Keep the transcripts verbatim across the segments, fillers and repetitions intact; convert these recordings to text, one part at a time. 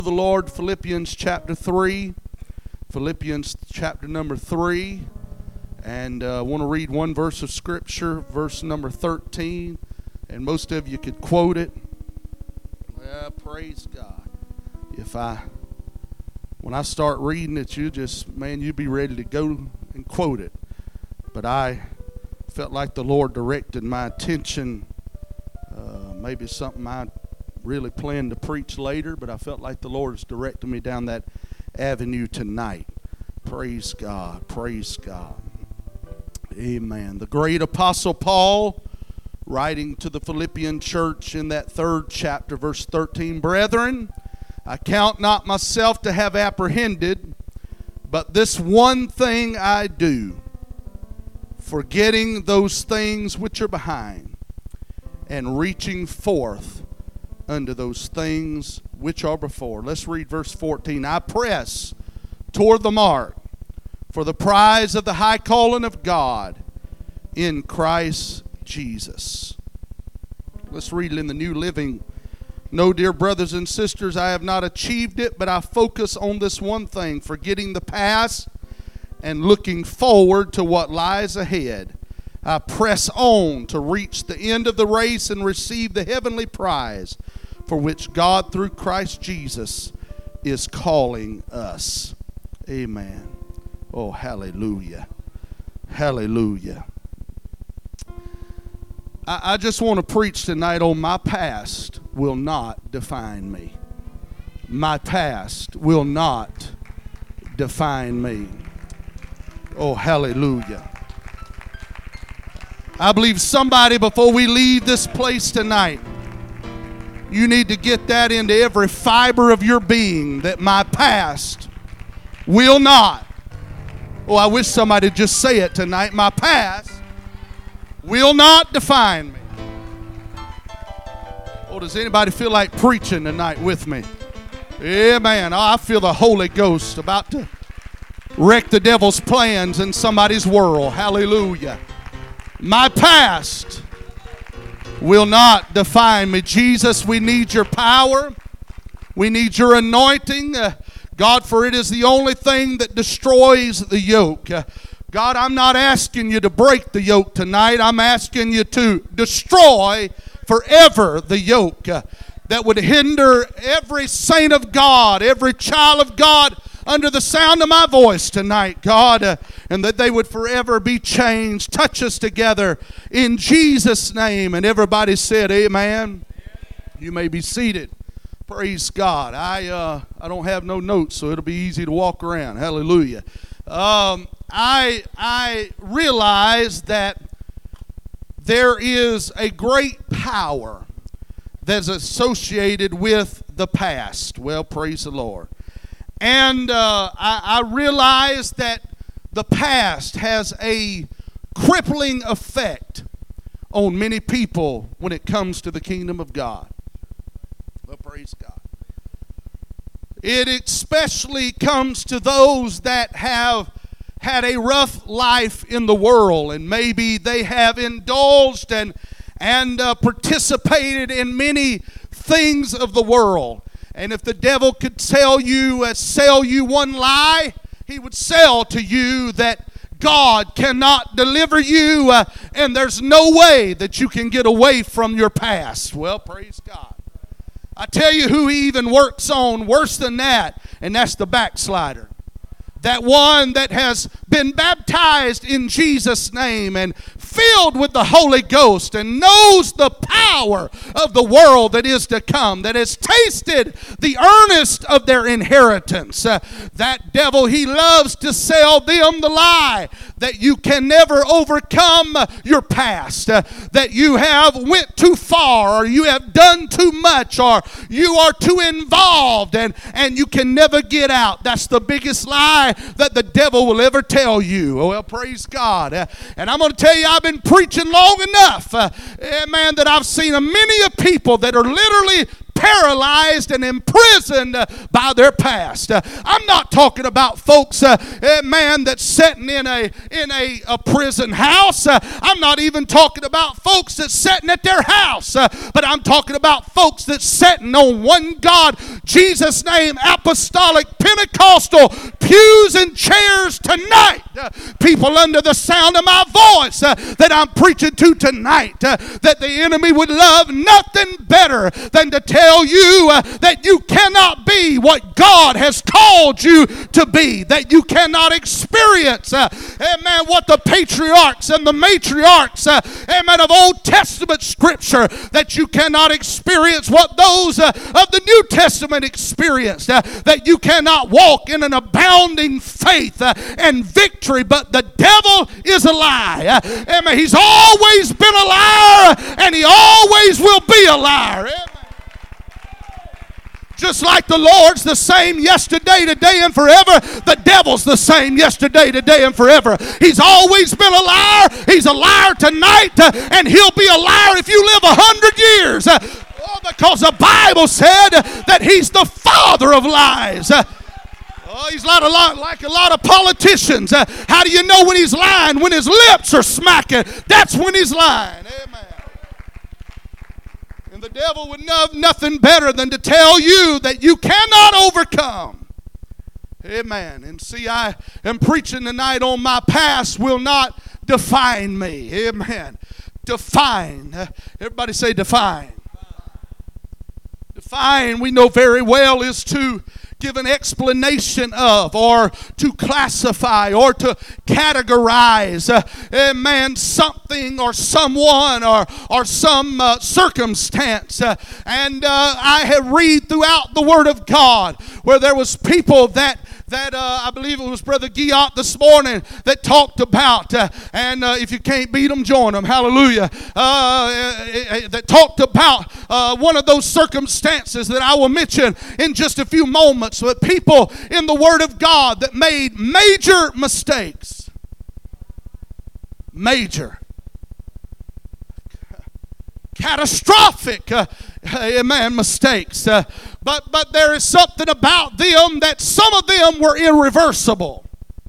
The Lord, Philippians chapter three, Philippians chapter number three, and I uh, want to read one verse of Scripture, verse number thirteen, and most of you could quote it. Well, praise God. If I, when I start reading it, you just, man, you be ready to go and quote it. But I felt like the Lord directed my attention, uh, maybe something I really planned to preach later, but I felt like the Lord is directing me down that avenue tonight. Praise God. Praise God. Amen. The great Apostle Paul, writing to the Philippian church in that third chapter, verse thirteen, Brethren, I count not myself to have apprehended, but this one thing I do, forgetting those things which are behind, and reaching forth unto those things which are before. Let's read verse fourteen. I press toward the mark for the prize of the high calling of God in Christ Jesus. Let's read it in the New Living. No, dear brothers and sisters, I have not achieved it, but I focus on this one thing, forgetting the past and looking forward to what lies ahead. I press on to reach the end of the race and receive the heavenly prize for which God through Christ Jesus is calling us. Amen. Oh, hallelujah. Hallelujah. I, I just want to preach tonight on my past will not define me. My past will not define me. Oh, hallelujah. I believe somebody, before we leave this place tonight, you need to get that into every fiber of your being, that my past will not. Oh, I wish somebody would just say it tonight. My past will not define me. Oh, does anybody feel like preaching tonight with me? Amen. Oh, I feel the Holy Ghost about to wreck the devil's plans in somebody's world. Hallelujah. My past will not define me. Jesus, we need your power. We need your anointing. Uh, God, for it is the only thing that destroys the yoke. Uh, God, I'm not asking you to break the yoke tonight. I'm asking you to destroy forever the yoke uh, that would hinder every saint of God, every child of God under the sound of my voice tonight, God, uh, and that they would forever be changed. Touch us together in Jesus' name. And everybody said, amen. You may be seated. Praise God. I uh, I don't have no notes, so it'll be easy to walk around. Hallelujah. Um, I I realize that there is a great power that's associated with the past. Well, praise the Lord. And uh, I, I realize that the past has a crippling effect on many people when it comes to the kingdom of God. Well, praise God. It especially comes to those that have had a rough life in the world, and maybe they have indulged and, and uh, participated in many things of the world. And if the devil could sell you, uh, sell you one lie, he would sell to you that God cannot deliver you, uh, and there's no way that you can get away from your past. Well, praise God. I tell you who he even works on worse than that, and that's the backslider. That one that has been baptized in Jesus' name and filled with the Holy Ghost and knows the power of the world that is to come, that has tasted the earnest of their inheritance. Uh, that devil, he loves to sell them the lie that you can never overcome your past, uh, that you have went too far, or you have done too much, or you are too involved and, and you can never get out. That's the biggest lie that the devil will ever tell you. Oh, well, praise God. Uh, and I'm going to tell you, I've been preaching long enough, uh, man, that I've seen a many of people that are literally paralyzed and imprisoned uh, by their past. Uh, I'm not talking about folks, uh, uh, man, that's sitting in a in a, a prison house. Uh, I'm not even talking about folks that's sitting at their house, uh, but I'm talking about folks that's sitting on one God, Jesus' name, apostolic, Pentecostal pews and chairs tonight. Uh, people under the sound of my voice uh, that I'm preaching to tonight, uh, that the enemy would love nothing better than to tell you uh, that you cannot be what God has called you to be, that you cannot experience, uh, amen, what the patriarchs and the matriarchs, uh, amen, of Old Testament Scripture, that you cannot experience what those uh, of the New Testament experienced, uh, that you cannot walk in an abounding faith uh, and victory, but the devil is a lie. Uh, amen. He's always been a liar, and he always will be a liar. Amen. Just like the Lord's the same yesterday, today, and forever, the devil's the same yesterday, today, and forever. He's always been a liar. He's a liar tonight, uh, and he'll be a liar if you live a hundred years. Uh, oh, because the Bible said that he's the father of lies. Uh, Oh, he's not a lot like a lot of politicians. Uh, how do you know when he's lying? When his lips are smacking, that's when he's lying. Amen. And the devil would love nothing better than to tell you that you cannot overcome. Amen. And see, I am preaching tonight on my past will not define me. Amen. Define. Uh, everybody say define. Define, we know very well, is to give an explanation of, or to classify, or to categorize, uh, amen, something or someone or or some uh, circumstance. Uh, and uh, I have read throughout the Word of God where there was people that that uh, I believe it was Brother Giot this morning that talked about, uh, and uh, if you can't beat them, join them, hallelujah, uh, uh, that talked about uh, one of those circumstances that I will mention in just a few moments, with people in the Word of God that made major mistakes. Major. Catastrophic, uh, amen, mistakes. Uh, but, but there is something about them that some of them were irreversible.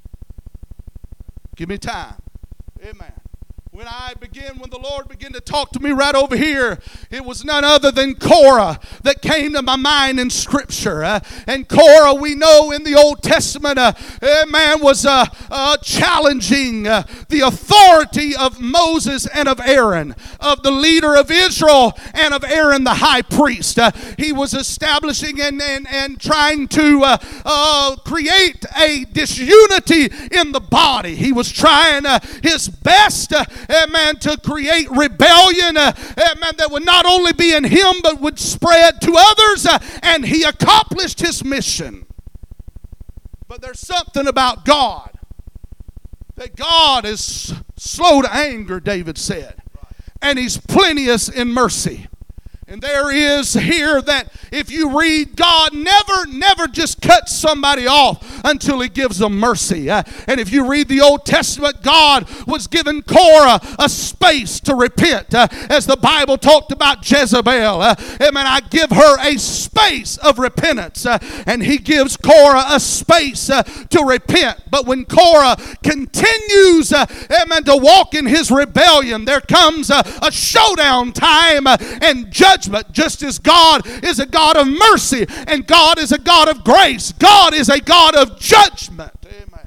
Give me time. Amen. When I begin, when the Lord began to talk to me right over here, it was none other than Korah that came to my mind in Scripture. Uh, and Korah, we know in the Old Testament, uh, uh, man was uh, uh, challenging uh, the authority of Moses and of Aaron, of the leader of Israel and of Aaron the high priest. Uh, he was establishing and, and, and trying to uh, uh, create a disunity in the body. He was trying uh, his best uh, amen, to create rebellion, uh, amen, that would not only be in him but would spread to others, uh, and he accomplished his mission. But there's something about God, that God is slow to anger, David said, and he's plenteous in mercy. And there is here that if you read, God never, never just cuts somebody off until he gives them mercy. Uh, and if you read the Old Testament, God was giving Korah a space to repent. Uh, as the Bible talked about Jezebel. Uh, amen. I give her a space of repentance. Uh, and he gives Korah a space uh, to repent. But when Korah continues, uh, amen, to walk in his rebellion, there comes a, a showdown time uh, and judgment. Just as God is a God of mercy and God is a God of grace, God is a God of judgment. Amen.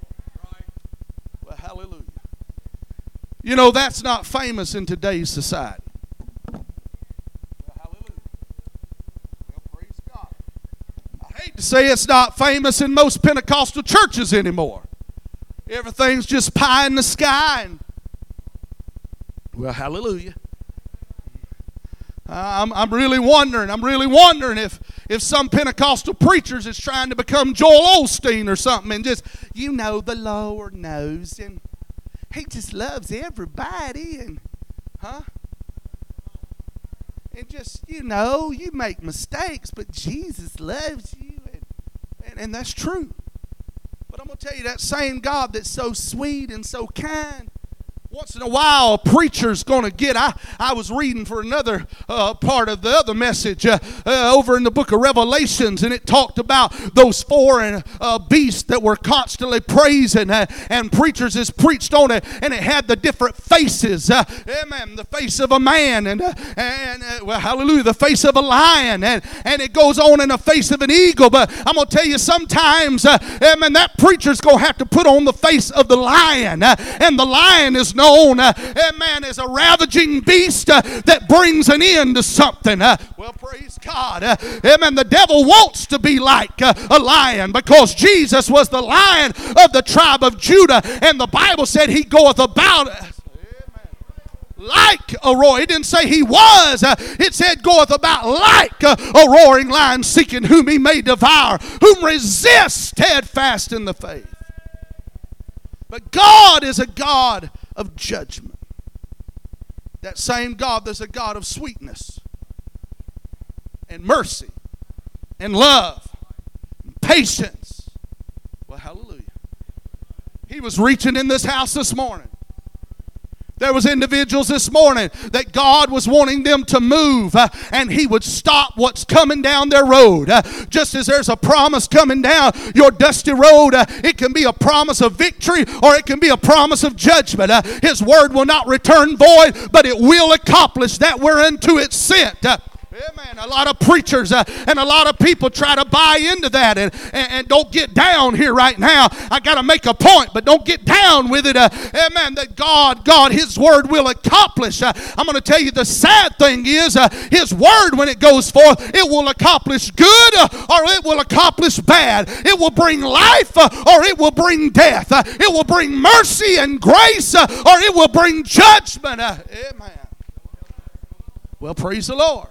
Well, hallelujah. You know, that's not famous in today's society. Well, hallelujah. Well, praise God. I hate to say it's not famous in most Pentecostal churches anymore. Everything's just pie in the sky. And, well, hallelujah. I'm, I'm really wondering, I'm really wondering if, if some Pentecostal preachers is trying to become Joel Osteen or something and just, you know, the Lord knows and he just loves everybody and, huh? And just, you know, you make mistakes, but Jesus loves you. And, and, and that's true. But I'm going to tell you, that same God that's so sweet and so kind, Once in a while, a preacher's going to get. I, I was reading for another uh, part of the other message uh, uh, over in the book of Revelations, and it talked about those foreign uh, beasts that were constantly praising, uh, and preachers has preached on it, and it had the different faces. Uh, amen. The face of a man, and uh, and uh, well, hallelujah, the face of a lion, and and it goes on in the face of an eagle. But I'm going to tell you, sometimes, uh, amen, that preacher's going to have to put on the face of the lion, uh, and the lion is known, uh, amen, as a ravaging beast uh, that brings an end to something. Uh, well, praise God. Uh, amen. The devil wants to be like uh, a lion because Jesus was the Lion of the tribe of Judah, and the Bible said he goeth about uh, like a roar. It didn't say he was. Uh, it said goeth about like uh, a roaring lion, seeking whom he may devour, whom resist steadfast in the faith. But God is a God of judgment. That same God that's a God of sweetness and mercy and love and patience. Well, hallelujah. He was reaching in this house this morning. There was individuals this morning that God was wanting them to move, uh, and he would stop what's coming down their road. Uh, just as there's a promise coming down your dusty road, uh, it can be a promise of victory or it can be a promise of judgment. Uh, his word will not return void, but it will accomplish that whereunto it's sent. Uh, Amen. A lot of preachers uh, and a lot of people try to buy into that and, and, and don't get down here right now. I got to make a point, but don't get down with it. Uh, amen. That God, God, his word will accomplish. Uh, I'm going to tell you the sad thing is uh, his word, when it goes forth, it will accomplish good uh, or it will accomplish bad. It will bring life uh, or it will bring death. Uh, it will bring mercy and grace uh, or it will bring judgment. Uh, amen. Well, praise the Lord.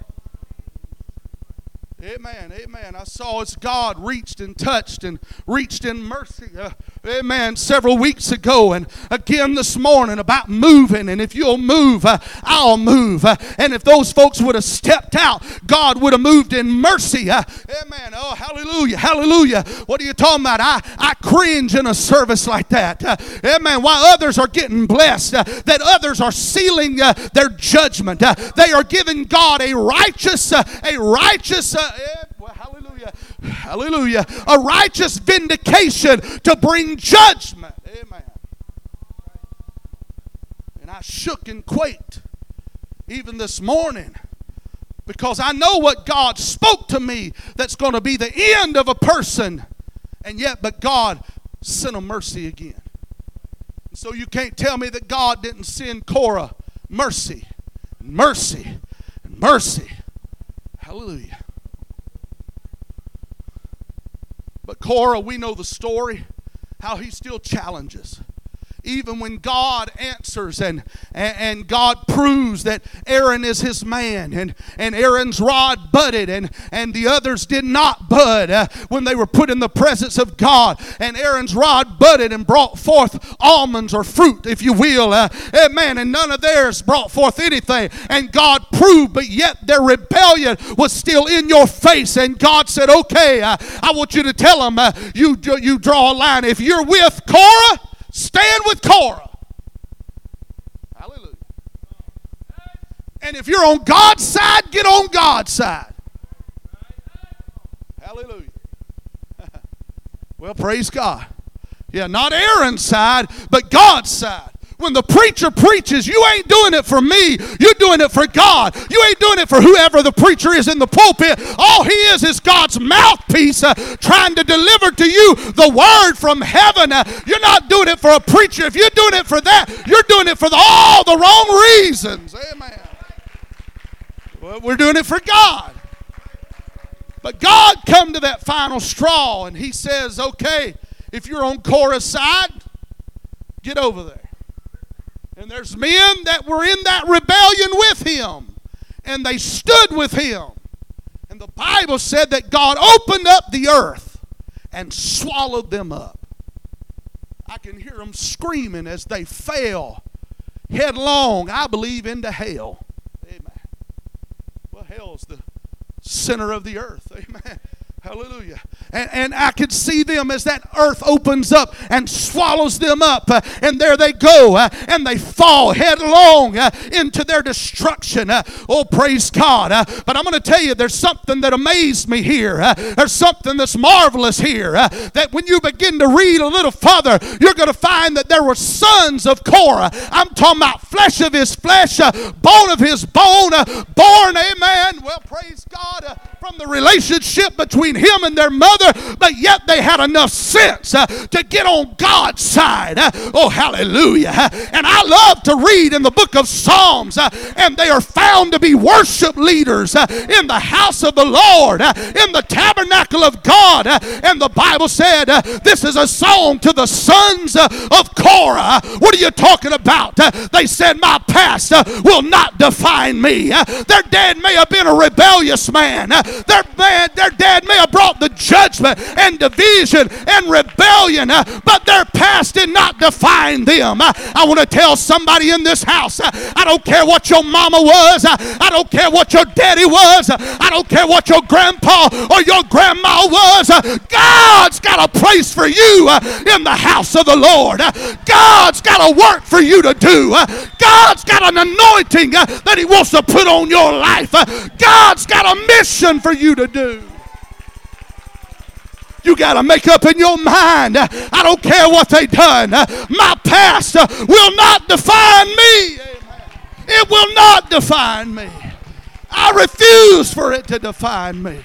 Amen, amen. I saw as God reached and touched and reached in mercy, uh, amen, several weeks ago, and again this morning about moving. And if you'll move, uh, I'll move. Uh, and if those folks would have stepped out, God would have moved in mercy. Uh, amen. Oh, hallelujah, hallelujah. What are you talking about? I, I cringe in a service like that. Uh, amen. While others are getting blessed, uh, that others are sealing uh, their judgment. Uh, they are giving God a righteous, uh, a righteous, uh, well, hallelujah, hallelujah, a righteous vindication to bring judgment. Amen. And I shook and quaked even this morning because I know what God spoke to me that's going to be the end of a person, and yet but God sent a mercy again. So you can't tell me that God didn't send Korah mercy, mercy, and mercy. Hallelujah. But Korah, we know the story, how he still challenges. Even when God answers and, and, and God proves that Aaron is his man, and, and Aaron's rod budded and, and the others did not bud uh, when they were put in the presence of God. And Aaron's rod budded and brought forth almonds or fruit, if you will. Uh, amen. And none of theirs brought forth anything. And God proved, but yet their rebellion was still in your face. And God said, okay, uh, I want you to tell them, uh, you, you draw a line. If you're with Korah, stand with Korah. Hallelujah. And if you're on God's side, get on God's side. Hallelujah. Well, praise God. Yeah, not Aaron's side, but God's side. When the preacher preaches, you ain't doing it for me. You're doing it for God. You ain't doing it for whoever the preacher is in the pulpit. All he is is God's mouthpiece uh, trying to deliver to you the word from heaven. Uh, you're not doing it for a preacher. If you're doing it for that, you're doing it for the, all the wrong reasons. Amen. Well, we're doing it for God. But God come to that final straw, and he says, okay, if you're on Korah's side, get over there. And there's men that were in that rebellion with him, and they stood with him. And the Bible said that God opened up the earth and swallowed them up. I can hear them screaming as they fell headlong, I believe, into hell. Amen. Well, hell's the center of the earth. Amen. Hallelujah. And, and I could see them as that earth opens up and swallows them up. Uh, and there they go. Uh, and they fall headlong uh, into their destruction. Uh, oh, praise God. Uh, but I'm going to tell you, there's something that amazed me here. Uh, there's something that's marvelous here. Uh, that when you begin to read a little further, you're going to find that there were sons of Korah. I'm talking about flesh of his flesh, uh, bone of his bone, uh, born, amen. Well, praise God, uh, from the relationship between him and their mother. But yet they had enough sense uh, to get on God's side. Uh, oh, hallelujah. And I love to read in the book of Psalms, uh, and they are found to be worship leaders uh, in the house of the Lord, uh, in the tabernacle of God. Uh, and the Bible said, uh, this is a song to the sons uh, of Korah. What are you talking about? Uh, they said, my past uh, will not define me. Uh, their dad may have been a rebellious man. Uh, their, man their dad may have brought the judgment and division and rebellion, uh, but their past did not define them. Uh, I want to tell somebody in this house, uh, I don't care what your mama was, uh, I don't care what your daddy was, uh, I don't care what your grandpa or your grandma was. Uh, God's got a place for you uh, in the house of the Lord. Uh, God's got a work for you to do. Uh, God's got an anointing uh, that he wants to put on your life. Uh, God's got a mission for you to do. You got to make up in your mind, uh, I don't care what they done. Uh, my past uh, will not define me. It will not define me. I refuse for it to define me.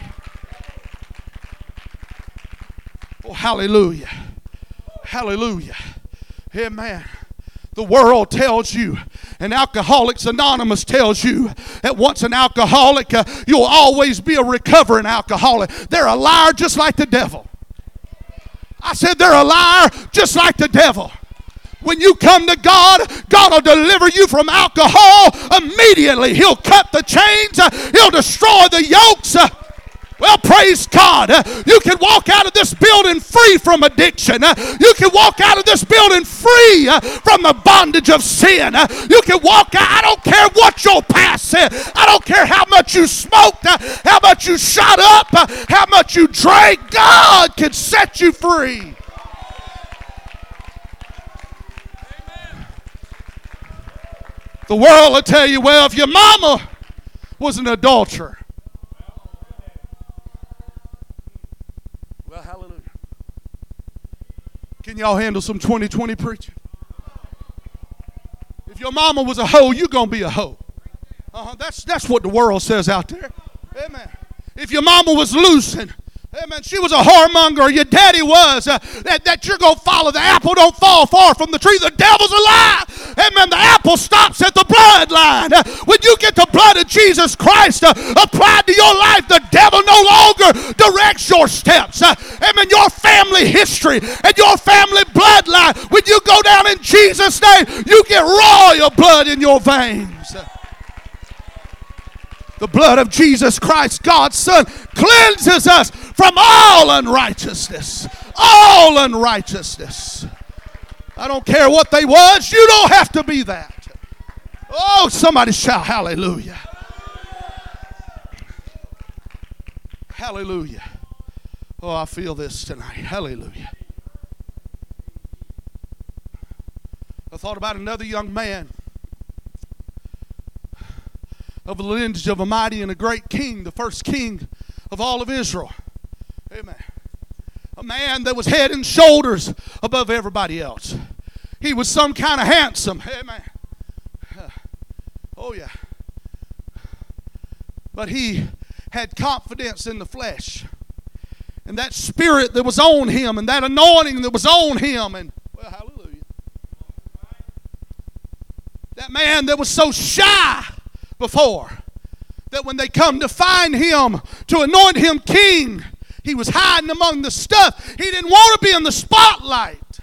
Oh, hallelujah. Hallelujah. Amen. The world tells you, and Alcoholics Anonymous tells you, that once an alcoholic, uh, you'll always be a recovering alcoholic. They're a liar just like the devil. I said they're a liar just like the devil. When you come to God, God will deliver you from alcohol immediately. He'll cut the chains. Uh, he'll destroy the yokes. Uh, Well, praise God. Uh, you can walk out of this building free from addiction. Uh, you can walk out of this building free uh, from the bondage of sin. Uh, you can walk out. I don't care what your past said. I don't care how much you smoked, uh, how much you shot up, uh, how much you drank. God can set you free. The world will tell you, well, if your mama was an adulterer. Well, hallelujah. Can y'all handle some twenty twenty preaching? If your mama was a hoe, you're going to be a hoe. Uh-huh. That's, that's what the world says out there. Amen. If your mama was losing, amen, she was a whoremonger, or your daddy was, uh, that, that you're going to follow. The apple don't fall far from the tree. The devil's a lie. Amen. The apple stops at the bloodline. Uh, when you get the blood of Jesus Christ uh, applied to your life, the devil no longer directs your steps. Uh, amen. Your family history and your family bloodline, when you go down in Jesus' name, you get royal blood in your veins. Uh, The blood of Jesus Christ, God's Son, cleanses us from all unrighteousness. All unrighteousness. I don't care what they was. You don't have to be that. Oh, somebody shout hallelujah. Hallelujah. Oh, I feel this tonight. Hallelujah. I thought about another young man of the lineage of a mighty and a great king, the first king of all of Israel. Amen. A man that was head and shoulders above everybody else. He was some kind of handsome. Amen. Oh, yeah. But he had confidence in the flesh. And that spirit that was on him, and that anointing that was on him, and, well, hallelujah. That man that was so shy before, that when they come to find him, to anoint him king, he was hiding among the stuff. He didn't want to be in the spotlight.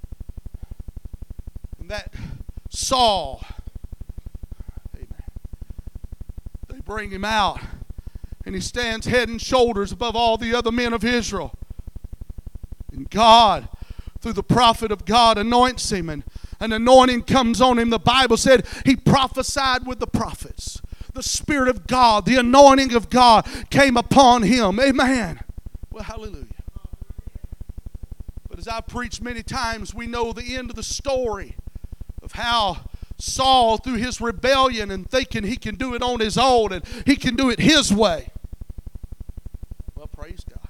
And that Saul, amen, they bring him out, and he stands head and shoulders above all the other men of Israel. And God, through the prophet of God, anoints him, and an anointing comes on him. The Bible said he prophesied with the prophets. The Spirit of God, the anointing of God came upon him. Amen. Well, hallelujah. But as I've preached many times, we know the end of the story of how Saul, through his rebellion and thinking he can do it on his own and he can do it his way. Well, praise God.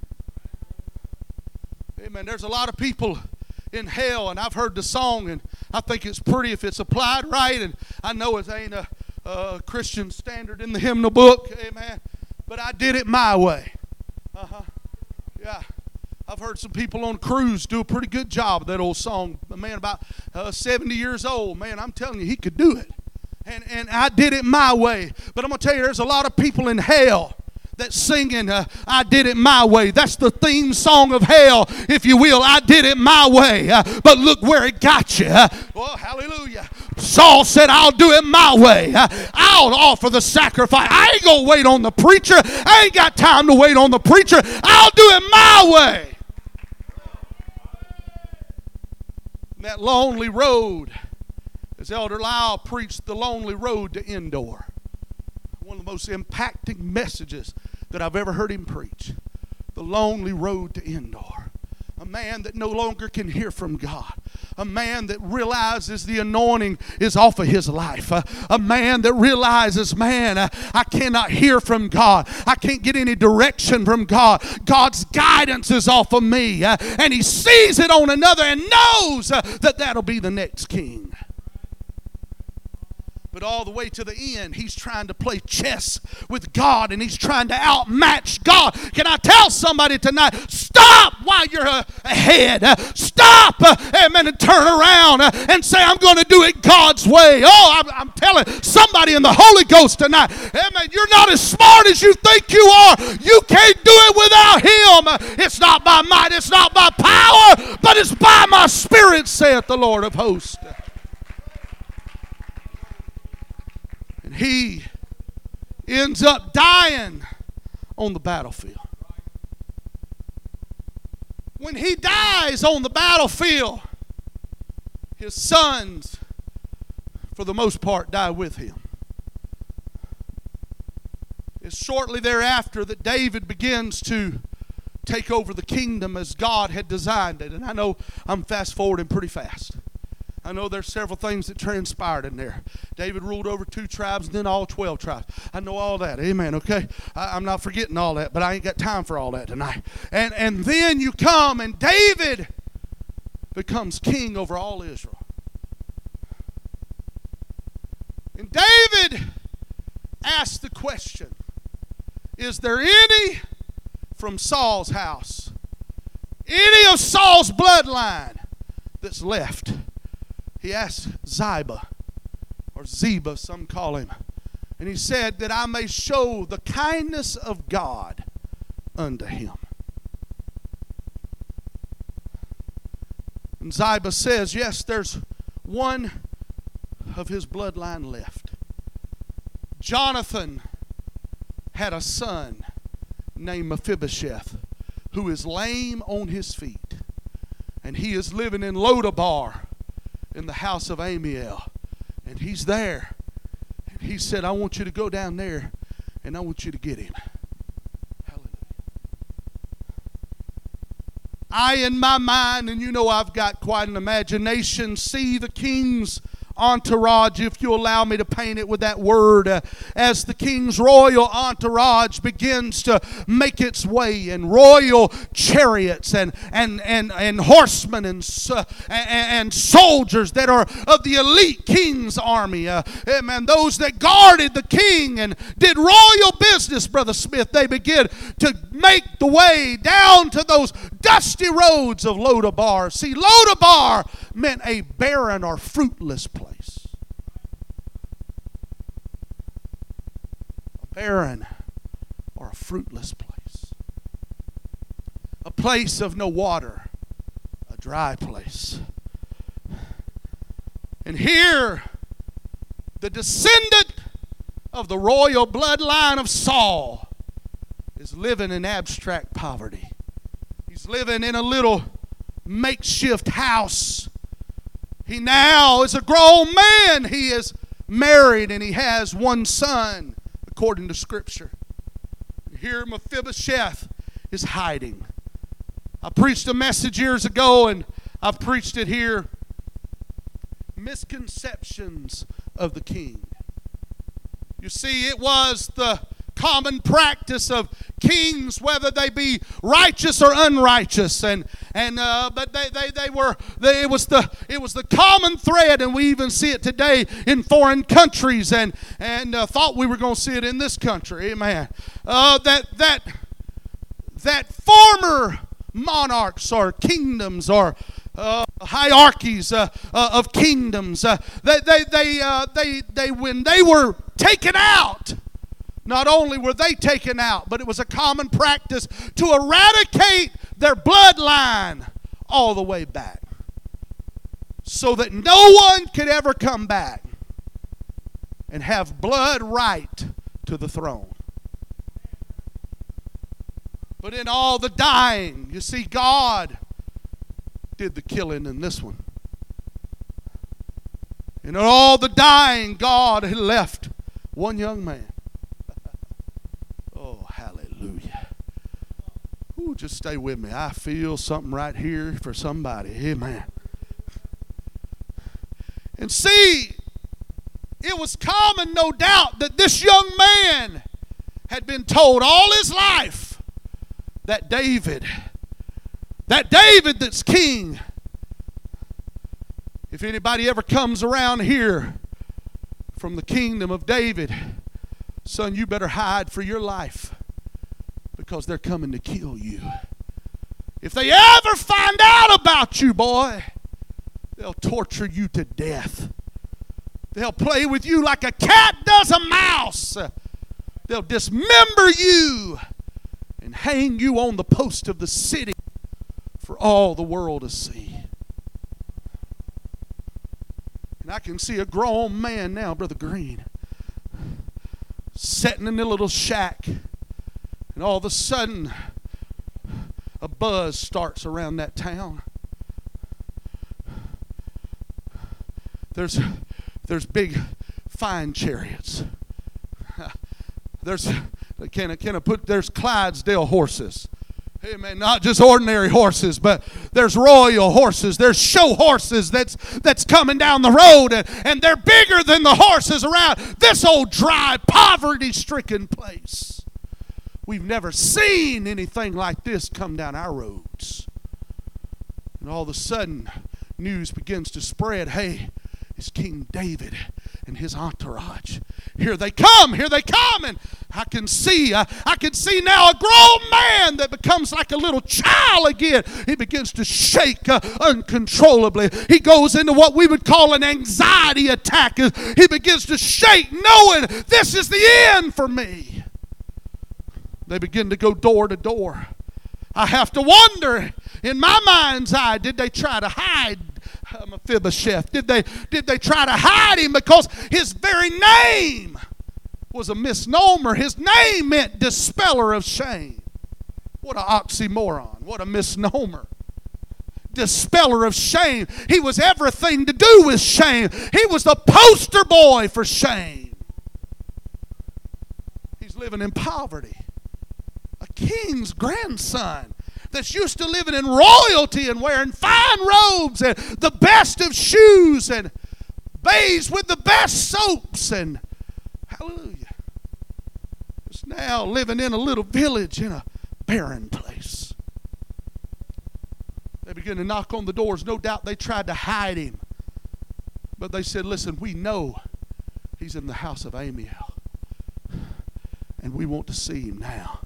Amen. There's a lot of people in hell, and I've heard the song, and I think it's pretty if it's applied right, and I know it ain't a, a Christian standard in the hymnal book. Amen. But I did it my way. Uh-huh. Yeah. I've heard some people on cruise do a pretty good job of that old song. A man about uh, seventy years old. Man, I'm telling you, he could do it. And, and I did it my way. But I'm going to tell you, there's a lot of people in hell that's singing, uh, I did it my way. That's the theme song of hell, if you will. I did it my way. Uh, but look where it got you. Uh, well, hallelujah. Saul said, I'll do it my way. Uh, I'll offer the sacrifice. I ain't going to wait on the preacher. I ain't got time to wait on the preacher. I'll do it my way. That lonely road, as Elder Lyle preached, the lonely road to Endor. One of the most impacting messages that I've ever heard him preach. The lonely road to Endor. A man that no longer can hear from God. A man that realizes the anointing is off of his life. Uh, a man that realizes, man, uh, I cannot hear from God. I can't get any direction from God. God's guidance is off of me. Uh, and he sees it on another and knows uh, that that'll be the next king. But all the way to the end, he's trying to play chess with God, and he's trying to outmatch God. Can I tell somebody tonight, stop while you're uh, ahead. Uh, stop, uh, amen, and turn around uh, and say, I'm going to do it God's way. Oh, I'm, I'm telling somebody in the Holy Ghost tonight, amen, you're not as smart as you think you are. You can't do it without him. It's not by might, it's not by power, but it's by my Spirit, saith the Lord of hosts. And he ends up dying on the battlefield. When he dies on the battlefield, his sons, for the most part, die with him. It's shortly thereafter that David begins to take over the kingdom as God had designed it. And I know I'm fast forwarding pretty fast. I know there's several things that transpired in there. David ruled over two tribes and then all twelve tribes. I know all that. Amen, okay? I, I'm not forgetting all that, but I ain't got time for all that tonight. And, and then you come and David becomes king over all Israel. And David asked the question, is there any from Saul's house, any of Saul's bloodline that's left? He asked Ziba, or Ziba, some call him. And he said that I may show the kindness of God unto him. And Ziba says, yes, there's one of his bloodline left. Jonathan had a son named Mephibosheth, who is lame on his feet. And he is living in Lodabar, in the house of Amiel, and he's there, and he said, I want you to go down there and I want you to get him. Hallelujah. I, in my mind, and you know I've got quite an imagination, see the king's entourage, if you allow me to paint it with that word, uh, as the king's royal entourage begins to make its way, and royal chariots and and and, and horsemen and, uh, and and soldiers that are of the elite king's army, uh, amen, those that guarded the king and did royal business, Brother Smith, they begin to make the way down to those dusty roads of Lodabar. See, Lodabar meant a barren or fruitless place. A barren or a fruitless place. A place of no water. A dry place. And here, the descendant of the royal bloodline of Saul is living in abstract poverty. He's living in a little makeshift house. He now is a grown man. He is married and he has one son, according to Scripture. Here Mephibosheth is hiding. I preached a message years ago, and I've preached it here. Misconceptions of the king. You see, it was the common practice of kings, whether they be righteous or unrighteous, and and uh, but they, they they were they, it was the it was the common thread, and we even see it today in foreign countries, and and uh, thought we were going to see it in this country. Amen. Uh, that that that former monarchs or kingdoms or Uh, hierarchies uh, uh, of kingdoms. Uh, they, they, they, uh, they, they, when they were taken out, not only were they taken out, but it was a common practice to eradicate their bloodline all the way back, so that no one could ever come back and have blood right to the throne. But in all the dying, you see, God did the killing in this one. And in all the dying, God had left one young man. Oh, hallelujah. Ooh, just stay with me. I feel something right here for somebody. Amen. And see, it was common, no doubt, that this young man had been told all his life that David That David that's king, if anybody ever comes around here from the kingdom of David, son, you better hide for your life, because they're coming to kill you. If they ever find out about you, boy, they'll torture you to death. They'll play with you like a cat does a mouse. They'll dismember you and hang you on the post of the city for all the world to see. And I can see a grown man now, Brother Green, sitting in a little shack, and all of a sudden a buzz starts around that town. There's there's big fine chariots. There's can I, can I put there's Clydesdale horses. Amen. Not just ordinary horses, but there's royal horses. There's show horses that's that's coming down the road, and, and they're bigger than the horses around this old dry, poverty-stricken place. We've never seen anything like this come down our roads. And all of a sudden, news begins to spread. Hey, it's King David and his entourage. Here they come, here they come. And I can see, uh, I can see now a grown man that becomes like a little child again. He begins to shake uh, uncontrollably. He goes into what we would call an anxiety attack. He begins to shake, knowing this is the end for me. They begin to go door to door. I have to wonder, in my mind's eye, did they try to hide Mephibosheth? Did they, did they try to hide him because his very name was a misnomer? His name meant dispeller of shame. What an oxymoron. What a misnomer. Dispeller of shame. He was everything to do with shame. He was the poster boy for shame. He's living in poverty. A king's grandson that's used to living in royalty and wearing fine robes and the best of shoes and bathes with the best soaps, and hallelujah, is now living in a little village in a barren place. They begin to knock on the doors. No doubt they tried to hide him, but they said, listen, we know he's in the house of Amiel, and we want to see him now.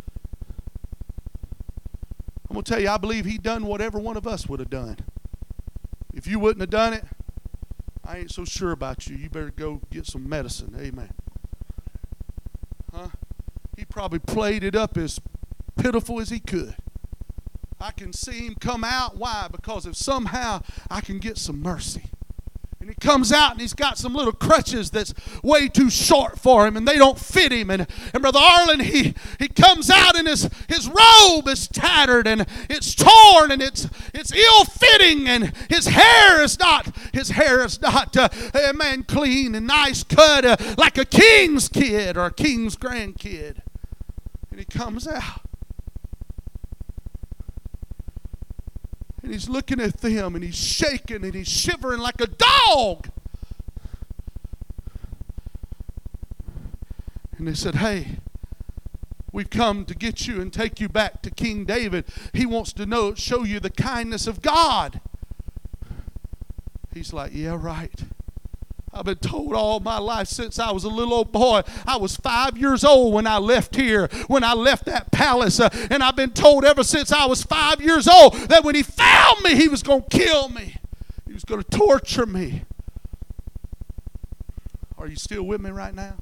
I'm going to tell you, I believe he done whatever one of us would have done. If you wouldn't have done it, I ain't so sure about you. You better go get some medicine. Amen. Huh? He probably played it up as pitiful as he could. I can see him come out. Why? Because if somehow I can get some mercy. And he comes out and he's got some little crutches that's way too short for him, and they don't fit him. And, and Brother Arlen, he, he comes out and his, his robe is tattered and it's torn and it's it's ill-fitting, and his hair is not his hair is not uh, uh, man clean and nice cut uh, like a king's kid or a king's grandkid. And he comes out. And he's looking at them and he's shaking and he's shivering like a dog. And they said, hey, we've come to get you and take you back to King David. He wants to know, show you the kindness of God. He's like, yeah, right. I've been told all my life since I was a little old boy. I was five years old when I left here, when I left that palace. Uh, and I've been told ever since I was five years old that when he found me, he was going to kill me. He was going to torture me. Are you still with me right now?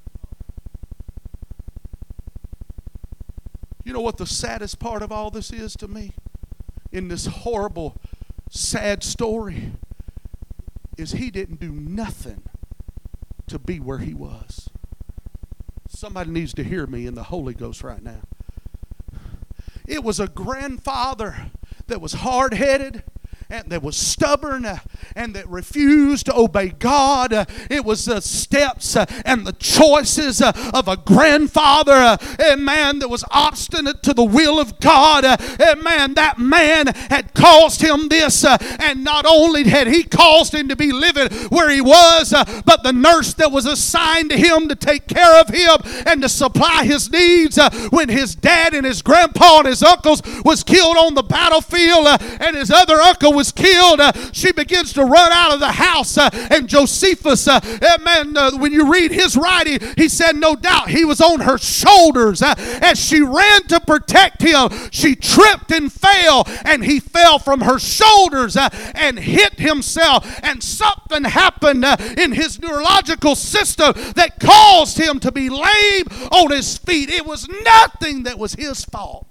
You know what the saddest part of all this is to me? In this horrible, sad story, is he didn't do nothing to be where he was. Somebody needs to hear me in the Holy Ghost right now. It was a grandfather that was hard-headed and that was stubborn uh, and that refused to obey God. Uh, it was the steps uh, and the choices uh, of a grandfather, uh, a man that was obstinate to the will of God. Uh, a man, that man had caused him this, uh, and not only had he caused him to be living where he was, uh, but the nurse that was assigned to him to take care of him and to supply his needs uh, when his dad and his grandpa and his uncles was killed on the battlefield uh, and his other uncle was killed, uh, she begins to run out of the house. Uh, and Josephus, uh, uh, man, uh, when you read his writing, he said no doubt he was on her shoulders. Uh, as she ran to protect him, she tripped and fell, and he fell from her shoulders uh, and hit himself. And something happened uh, in his neurological system that caused him to be lame on his feet. It was nothing that was his fault.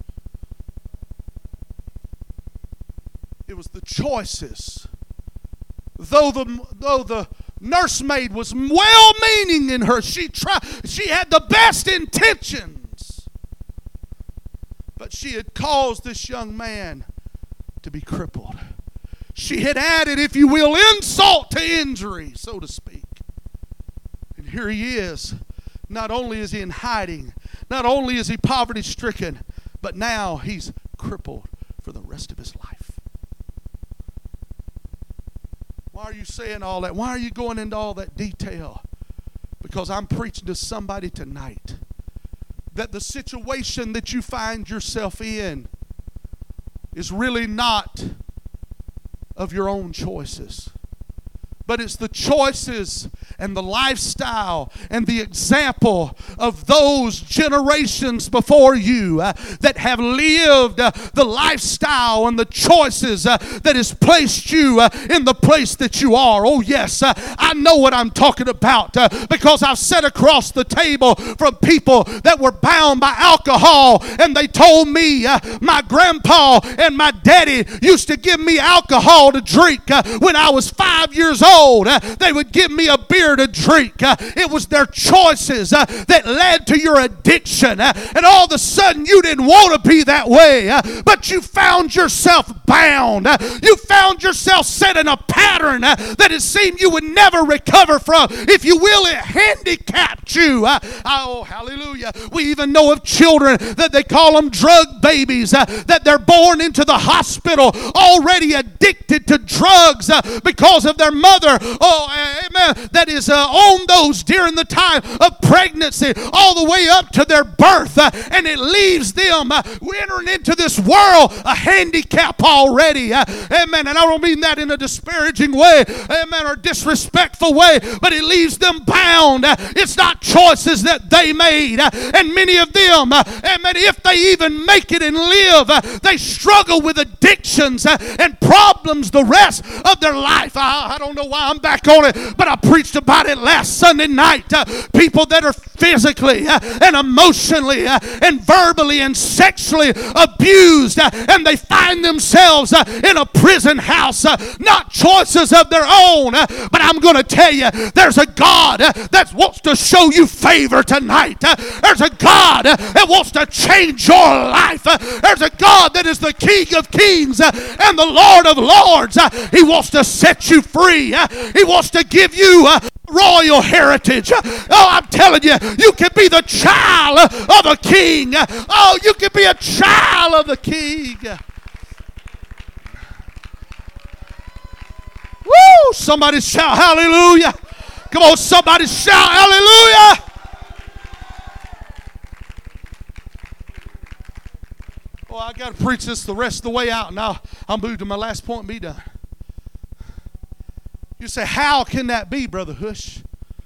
It was the choices. Though the though the nursemaid was well-meaning in her, she tried. She had the best intentions, but she had caused this young man to be crippled. She had added, if you will, insult to injury, so to speak. And here he is. Not only is he in hiding, not only is he poverty-stricken, but now he's crippled for the rest of his life. Why are you saying all that? Why are you going into all that detail? Because I'm preaching to somebody tonight that the situation that you find yourself in is really not of your own choices, but it's the choices and the lifestyle and the example of those generations before you uh, that have lived uh, the lifestyle and the choices uh, that has placed you uh, in the place that you are. Oh yes, uh, I know what I'm talking about uh, because I've sat across the table from people that were bound by alcohol, and they told me uh, my grandpa and my daddy used to give me alcohol to drink uh, when I was five years old. Uh, they would give me a beer to drink. Uh, it was their choices uh, that led to your addiction. Uh, and all of a sudden you didn't want to be that way, uh, but you found yourself bound. Uh, you found yourself set in a pattern uh, that it seemed you would never recover from. If you will, it handicapped you. Uh, oh, hallelujah. We even know of children that they call them drug babies, uh, that they're born into the hospital already addicted to drugs uh, because of their mother. Oh, amen. That is uh, on those during the time of pregnancy all the way up to their birth. Uh, and it leaves them uh, entering into this world a handicap already. Uh, amen. And I don't mean that in a disparaging way, amen, or disrespectful way, but it leaves them bound. Uh, it's not choices that they made. Uh, and many of them, uh, amen, if they even make it and live, uh, they struggle with addictions uh, and problems the rest of their life. I, I don't know why I'm back on it, but I preached about it last Sunday night. Uh, people that are physically uh, and emotionally uh, and verbally and sexually abused, uh, and they find themselves uh, in a prison house, uh, not choices of their own. Uh, but I'm going to tell you, there's a God uh, that wants to show you favor tonight. Uh, there's a God uh, that wants to change your life. Uh, there's a God that is the King of Kings uh, and the Lord of Lords. Uh, he wants to set you free. Uh, he wants to give you uh, royal heritage. Oh, I'm telling you, you can be the child of a king. Oh, you can be a child of the king. somebody shout hallelujah. Come on, somebody shout hallelujah. Oh, I got to preach this the rest of the way out. Now I'll move to my last point and be done. You say, how can that be, Brother Hush?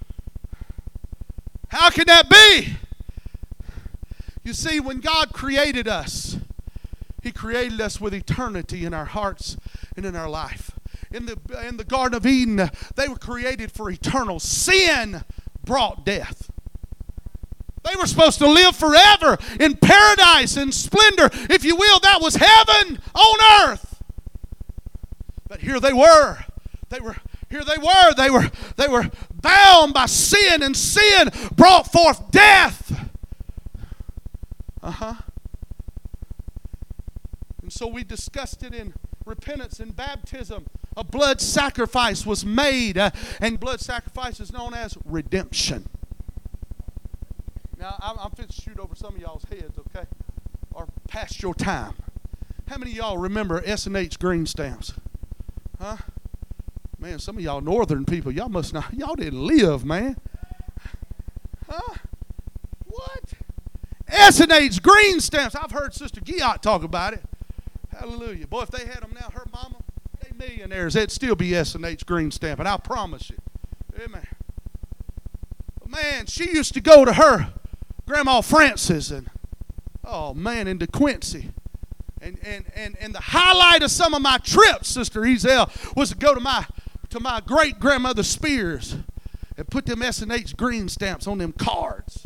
How can that be? You see, when God created us, He created us with eternity in our hearts and in our life. In the, in the Garden of Eden, they were created for eternal. Sin brought death. They were supposed to live forever in paradise and splendor. If you will, that was heaven on earth. But here they were. They were here they were. They were they were bound by sin, and sin brought forth death. Uh-huh. And so we discussed it in repentance and baptism. A blood sacrifice was made, uh, and blood sacrifice is known as redemption. Now, I'm, I'm fixing to shoot over some of y'all's heads, okay? Or past your time. How many of y'all remember S and H green stamps? Huh? Man, some of y'all northern people, y'all must not, y'all didn't live, man. Huh? What? S and H green stamps. I've heard Sister Giot talk about it. Hallelujah. Boy, if they had them now, her mama, they millionaires. They'd still be S and H green stamp, and I promise you. Amen. But man, she used to go to her Grandma Frances and, oh man, into Quincy. And, and, and, and the highlight of some of my trips, Sister Ezel, was to go to my to my great-grandmother Spears and put them S and H green stamps on them cards.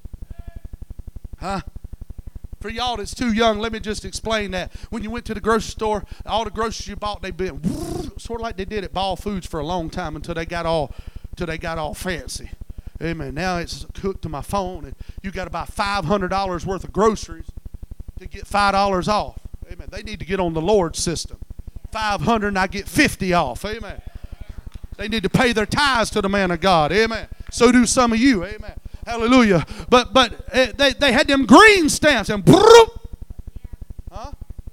Huh? For y'all that's too young, let me just explain that. When you went to the grocery store, all the groceries you bought, they've been sort of like they did at Ball Foods for a long time until they got all, until they got all fancy. Amen. Now it's hooked to my phone, and you got about five hundred dollars worth of groceries to get five dollars off. Amen. They need to get on the Lord's system. five hundred and I get fifty off. Amen. They need to pay their tithes to the man of God. Amen. So do some of you. Amen. Hallelujah. But but uh, they, they had them green stamps and huh?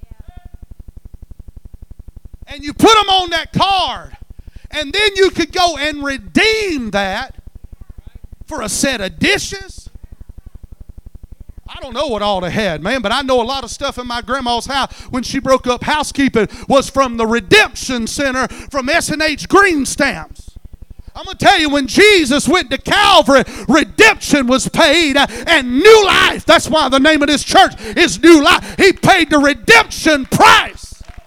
And you put them on that card, and then you could go and redeem that for a set of dishes. I don't know what all they had, man, but I know a lot of stuff in my grandma's house when she broke up housekeeping was from the Redemption Center from S and H green stamps. I'm going to tell you, when Jesus went to Calvary, redemption was paid and new life. That's why the name of this church is New Life. He paid the redemption price.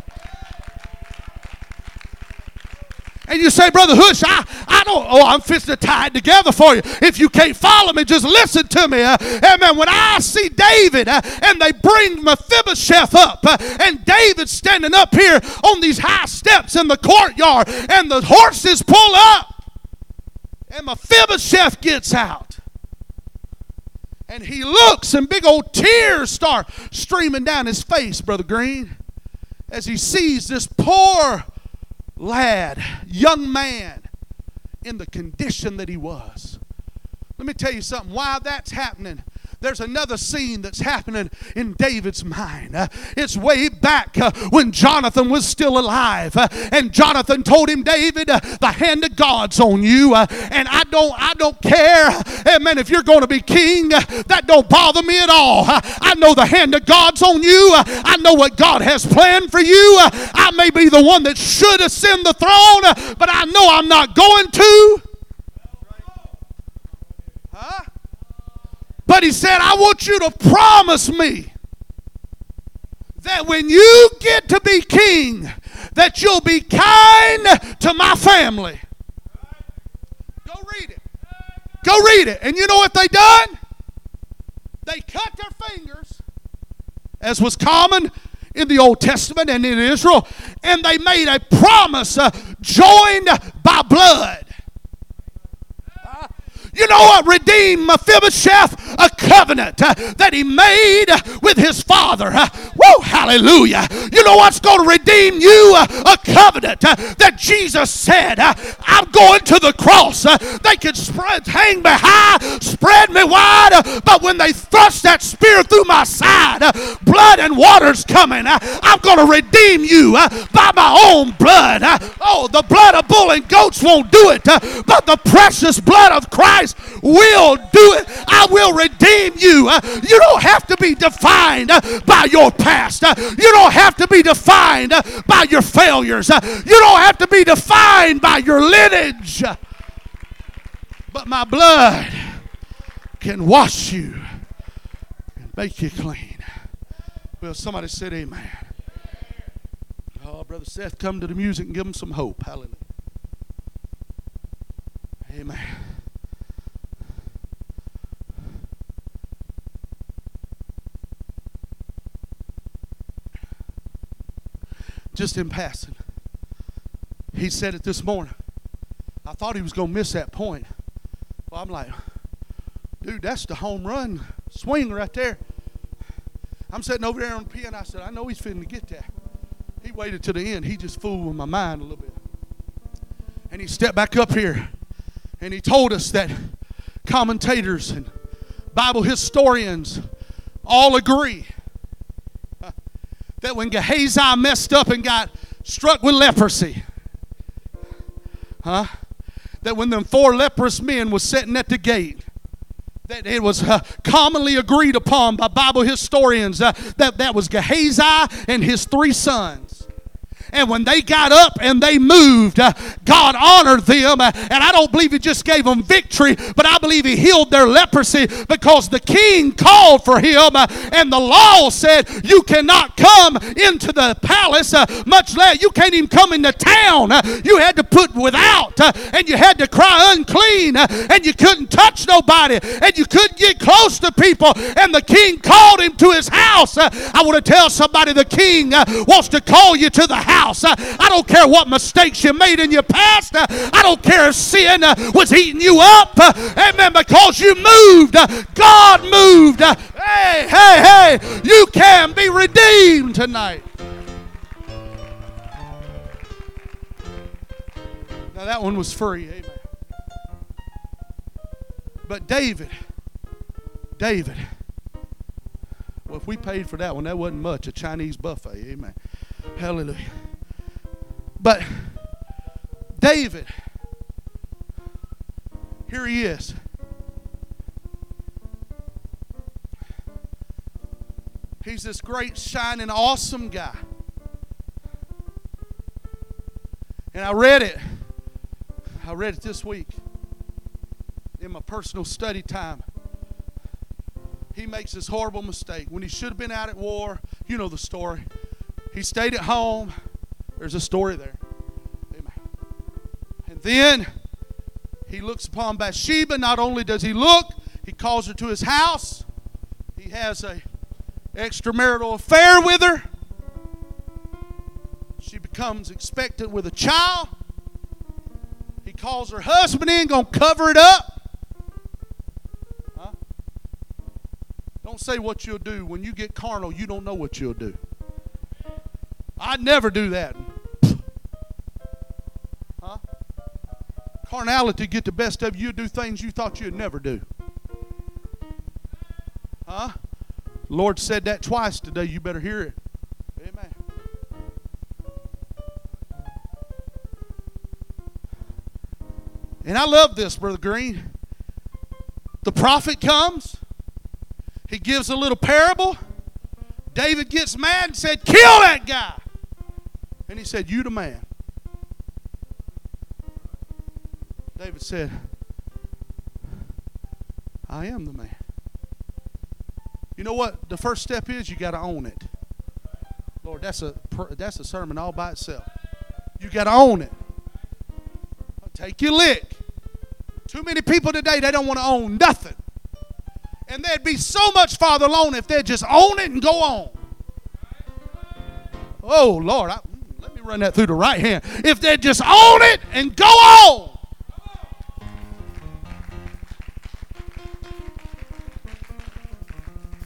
And you say, Brother Hush, I, I don't, oh, I'm fixing to tie it together for you. If you can't follow me, just listen to me. Uh, amen. When I see David uh, and they bring Mephibosheth up, uh, and David standing up here on these high steps in the courtyard, and the horses pull up, and Mephibosheth gets out. And he looks, and big old tears start streaming down his face, Brother Green, as he sees this poor lad, young man, in the condition that he was. Let me tell you something. While that's happening, there's another scene that's happening in David's mind. Uh, it's way back uh, when Jonathan was still alive, uh, and Jonathan told him, David, uh, the hand of God's on you, uh, and I don't, I don't care, amen, if you're going to be king. Uh, that don't bother me at all. Uh, I know the hand of God's on you. Uh, I know what God has planned for you. Uh, I may be the one that should ascend the throne, uh, but I know I'm not going to. Huh? But he said, I want you to promise me that when you get to be king, that you'll be kind to my family. Go read it. Go read it. And you know what they done? They cut their fingers, as was common in the Old Testament and in Israel, and they made a promise uh, joined by blood. You know what redeemed Mephibosheth? A covenant uh, that he made uh, with his father. Uh, whoa, hallelujah. You know what's going to redeem you? Uh, a covenant uh, that Jesus said, uh, I'm going to the cross. Uh, they could spread, hang me high, spread me wide, uh, but when they thrust that spear through my side, uh, blood and water's coming. Uh, I'm going to redeem you uh, by my own blood. Uh, oh, the blood of bull and goats won't do it, uh, but the precious blood of Christ will do it. I will redeem you. Uh, you don't have to be defined uh, by your past. Uh, you don't have to be defined uh, by your failures. Uh, you don't have to be defined by your lineage. Uh, but my blood can wash you and make you clean. Well, somebody said amen. Oh, Brother Seth, come to the music and give them some hope. Hallelujah. Amen. Just in passing, he said it this morning. I thought he was going to miss that point. Well, I'm like, dude, that's the home run swing right there. I'm sitting over there on the piano. I said, I know he's finna get that. He waited to the end. He just fooled with my mind a little bit. And he stepped back up here, and he told us that commentators and Bible historians all agree that when Gehazi messed up and got struck with leprosy, huh? That when them four leprous men was sitting at the gate, that it was uh, commonly agreed upon by Bible historians uh, that that was Gehazi and his three sons. And when they got up and they moved, uh, God honored them. Uh, and I don't believe he just gave them victory, but I believe he healed their leprosy because the king called for him. Uh, and the law said, you cannot come into the palace, uh, much less you can't even come into town. Uh, you had to put without, uh, and you had to cry unclean, uh, and you couldn't touch nobody, and you couldn't get close to people. And the king called him to his house. Uh, I want to tell somebody the king uh, wants to call you to the house. Uh, I don't care what mistakes you made in your past. Uh, I don't care if sin uh, was eating you up. Uh, amen. Because you moved. Uh, God moved. Uh, hey, hey, hey. You can be redeemed tonight. Now that one was free. Amen. But David, David, well, if we paid for that one, that wasn't much. A Chinese buffet. Amen. Hallelujah. But David, here he is. He's this great, shining, awesome guy. And I read it. I read it this week in my personal study time. He makes this horrible mistake. When he should have been out at war, you know the story. He stayed at home. There's a story there. Amen. And then he looks upon Bathsheba. Not only does he look, he calls her to his house. He has a extramarital affair with her. She becomes expectant with a child. He calls her husband in, gonna cover it up. Huh? Don't say what you'll do. When you get carnal, you don't know what you'll do. I'd never do that. Huh? Carnality get the best of you. You do things you thought you'd never do. Huh? The Lord said that twice today. You better hear it. Amen. And I love this, Brother Green. The prophet comes. He gives a little parable. David gets mad and said, kill that guy. And he said, you the man. David said, I am the man. You know what the first step is? You got to own it. Lord, that's a that's a sermon all by itself. You got to own it. Take your lick. Too many people today, they don't want to own nothing. And they'd be so much farther along if they'd just own it and go on. Oh, Lord, I, let me run that through the right hand. If they'd just own it and go on.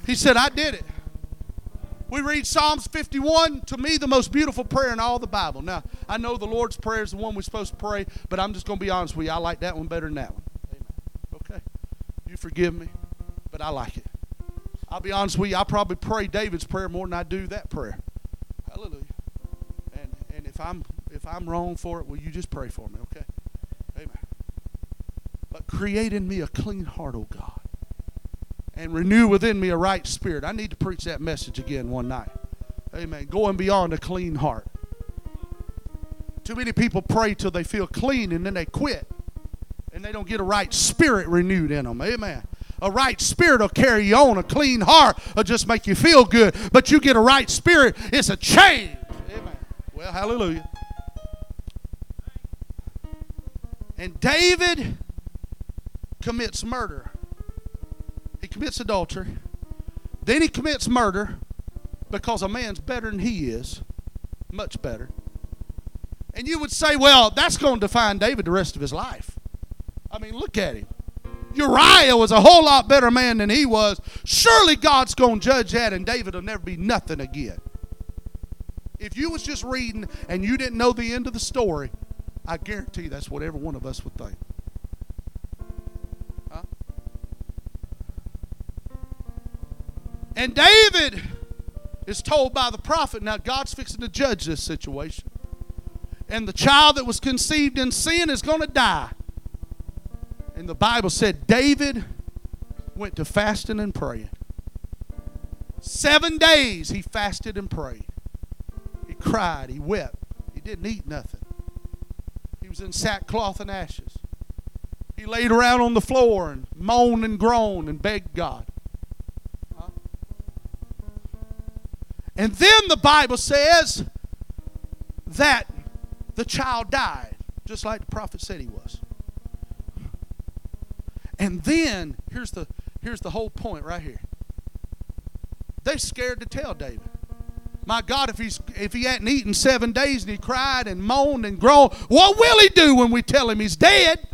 He said, I did it. We read Psalms fifty-one, to me the most beautiful prayer in all the Bible. Now, I know the Lord's Prayer is the one we're supposed to pray, but I'm just going to be honest with you. I like that one better than that one. Amen. Okay? You forgive me, but I like it. I'll be honest with you, I probably pray David's prayer more than I do that prayer. Hallelujah. And and if I'm if I'm wrong for it, will you just pray for me, okay? Amen. But create in me a clean heart, O God, and renew within me a right spirit. I need to preach that message again one night. Amen. Going beyond a clean heart. Too many people pray till they feel clean and then they quit. And they don't get a right spirit renewed in them. Amen. A right spirit will carry you on. A clean heart will just make you feel good. But you get a right spirit, it's a change. Amen. Well, hallelujah. And David commits murder. He commits adultery. Then he commits murder because a man's better than he is. Much better. And you would say, well, that's going to define David the rest of his life. I mean, look at him. Uriah was a whole lot better man than he was. Surely God's going to judge that and David will never be nothing again. If you was just reading and you didn't know the end of the story, I guarantee that's what every one of us would think. Huh? And David is told by the prophet, now God's fixing to judge this situation. And the child that was conceived in sin is going to die. And the Bible said David went to fasting and praying. Seven days he fasted and prayed. He cried. He wept. He didn't eat nothing. He was in sackcloth and ashes. He laid around on the floor and moaned and groaned and begged God. Huh? And then the Bible says that the child died, just like the prophet said he was. And then, here's the, here's the whole point right here. They're scared to tell David. My God, if he's if he hadn't eaten seven days and he cried and moaned and groaned, what will he do when we tell him he's dead?